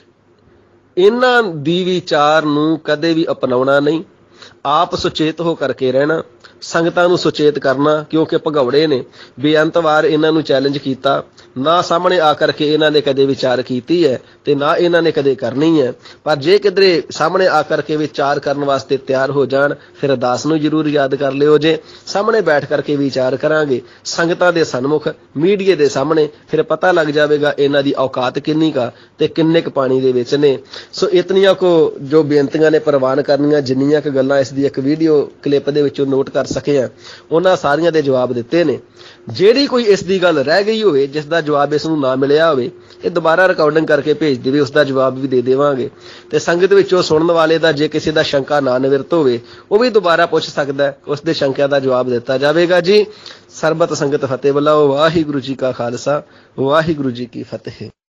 ਇਹਨਾਂ ਦੀ ਵਿਚਾਰ ਨੂੰ ਕਦੇ ਵੀ ਅਪਣਾਉਣਾ ਨਹੀਂ, ਆਪ ਸੁਚੇਤ ਹੋ ਕਰਕੇ ਰਹਿਣਾ, ਸੰਗਤਾਂ ਨੂੰ ਸੁਚੇਤ ਕਰਨਾ, ਕਿਉਂਕਿ ਭਗੌੜੇ ਨੇ ਬੇਅੰਤ ਵਾਰ ਇਹਨਾਂ ਨੂੰ ਚੈਲੰਜ ਕੀਤਾ, ਨਾ ਸਾਹਮਣੇ ਆ ਕਰਕੇ ਇਹਨਾਂ ਨੇ ਕਦੇ ਵਿਚਾਰ ਕੀਤੀ ਹੈ ਤੇ ਨਾ ਇਹਨਾਂ ਨੇ ਕਦੇ ਕਰਨੀ ਹੈ। ਪਰ ਜੇ ਕਿਧਰੇ ਸਾਹਮਣੇ ਆ ਕਰਕੇ ਵਿਚਾਰ ਕਰਨ ਵਾਸਤੇ ਤਿਆਰ ਹੋ ਜਾਣ, ਫਿਰ ਅਰਦਾਸ ਨੂੰ ਜ਼ਰੂਰ ਯਾਦ ਕਰ ਲਿਓ। ਜੇ ਸਾਹਮਣੇ ਬੈਠ ਕਰਕੇ ਵਿਚਾਰ ਕਰਾਂਗੇ ਸੰਗਤਾਂ ਦੇ ਸਨਮੁਖ, ਮੀਡੀਏ ਦੇ ਸਾਹਮਣੇ, ਫਿਰ ਪਤਾ ਲੱਗ ਜਾਵੇਗਾ ਇਹਨਾਂ ਦੀ ਔਕਾਤ ਕਿੰਨੀ ਕਾ ਤੇ ਕਿੰਨੇ ਕੁ ਪਾਣੀ ਦੇ ਵਿੱਚ ਨੇ। ਸੋ ਇਤਨੀਆਂ ਕੋ ਜੋ ਬੇਨਤੀਆਂ ਨੇ ਪ੍ਰਵਾਨ ਕਰਨੀਆਂ, ਜਿੰਨੀਆਂ ਕੁ ਗੱਲਾਂ ਇਸ ਦੀ ਇੱਕ ਵੀਡੀਓ ਕਲਿੱਪ ਦੇ ਵਿੱਚੋਂ ਨੋਟ ਕਰ ਸਕੇ ਆ, ਉਹਨਾਂ ਸਾਰੀਆਂ ਦੇ ਜਵਾਬ ਦਿੱਤੇ ਨੇ। ਜਿਹੜੀ ਕੋਈ ਇਸ ਦੀ ਗੱਲ ਰਹਿ ਗਈ ਹੋਵੇ, ਜਿਸ ਦਾ ਜਵਾਬ ਇਸ ਨੂੰ ਨਾ ਮਿਲਿਆ ਹੋਵੇ, ਇਹ ਦੁਬਾਰਾ ਰਿਕਾਰਡਿੰਗ ਕਰਕੇ ਭੇਜ ਦੇਵੇ, ਉਸ ਦਾ ਜਵਾਬ ਵੀ ਦੇ ਦੇਵਾਂਗੇ। ਤੇ ਸੰਗਤ ਵਿੱਚੋਂ ਸੁਣਨ ਵਾਲੇ ਦਾ ਜੇ ਕਿਸੇ ਦਾ ਸ਼ੰਕਾ ਨਾ ਨਿਵਰਤ ਹੋਵੇ, ਉਹ ਵੀ ਦੁਬਾਰਾ ਪੁੱਛ ਸਕਦਾ, ਉਸ ਦੇ ਸ਼ੰਕਿਆ ਦਾ ਜਵਾਬ ਦਿੱਤਾ ਜਾਵੇਗਾ ਜੀ। ਸਰਬਤ ਸੰਗਤ ਫਤਿਹ ਬੁਲਾਓ। ਵਾਹਿਗੁਰੂ ਜੀ ਕਾ ਖਾਲਸਾ, ਵਾਹਿਗੁਰੂ ਜੀ ਕੀ ਫਤਿਹ।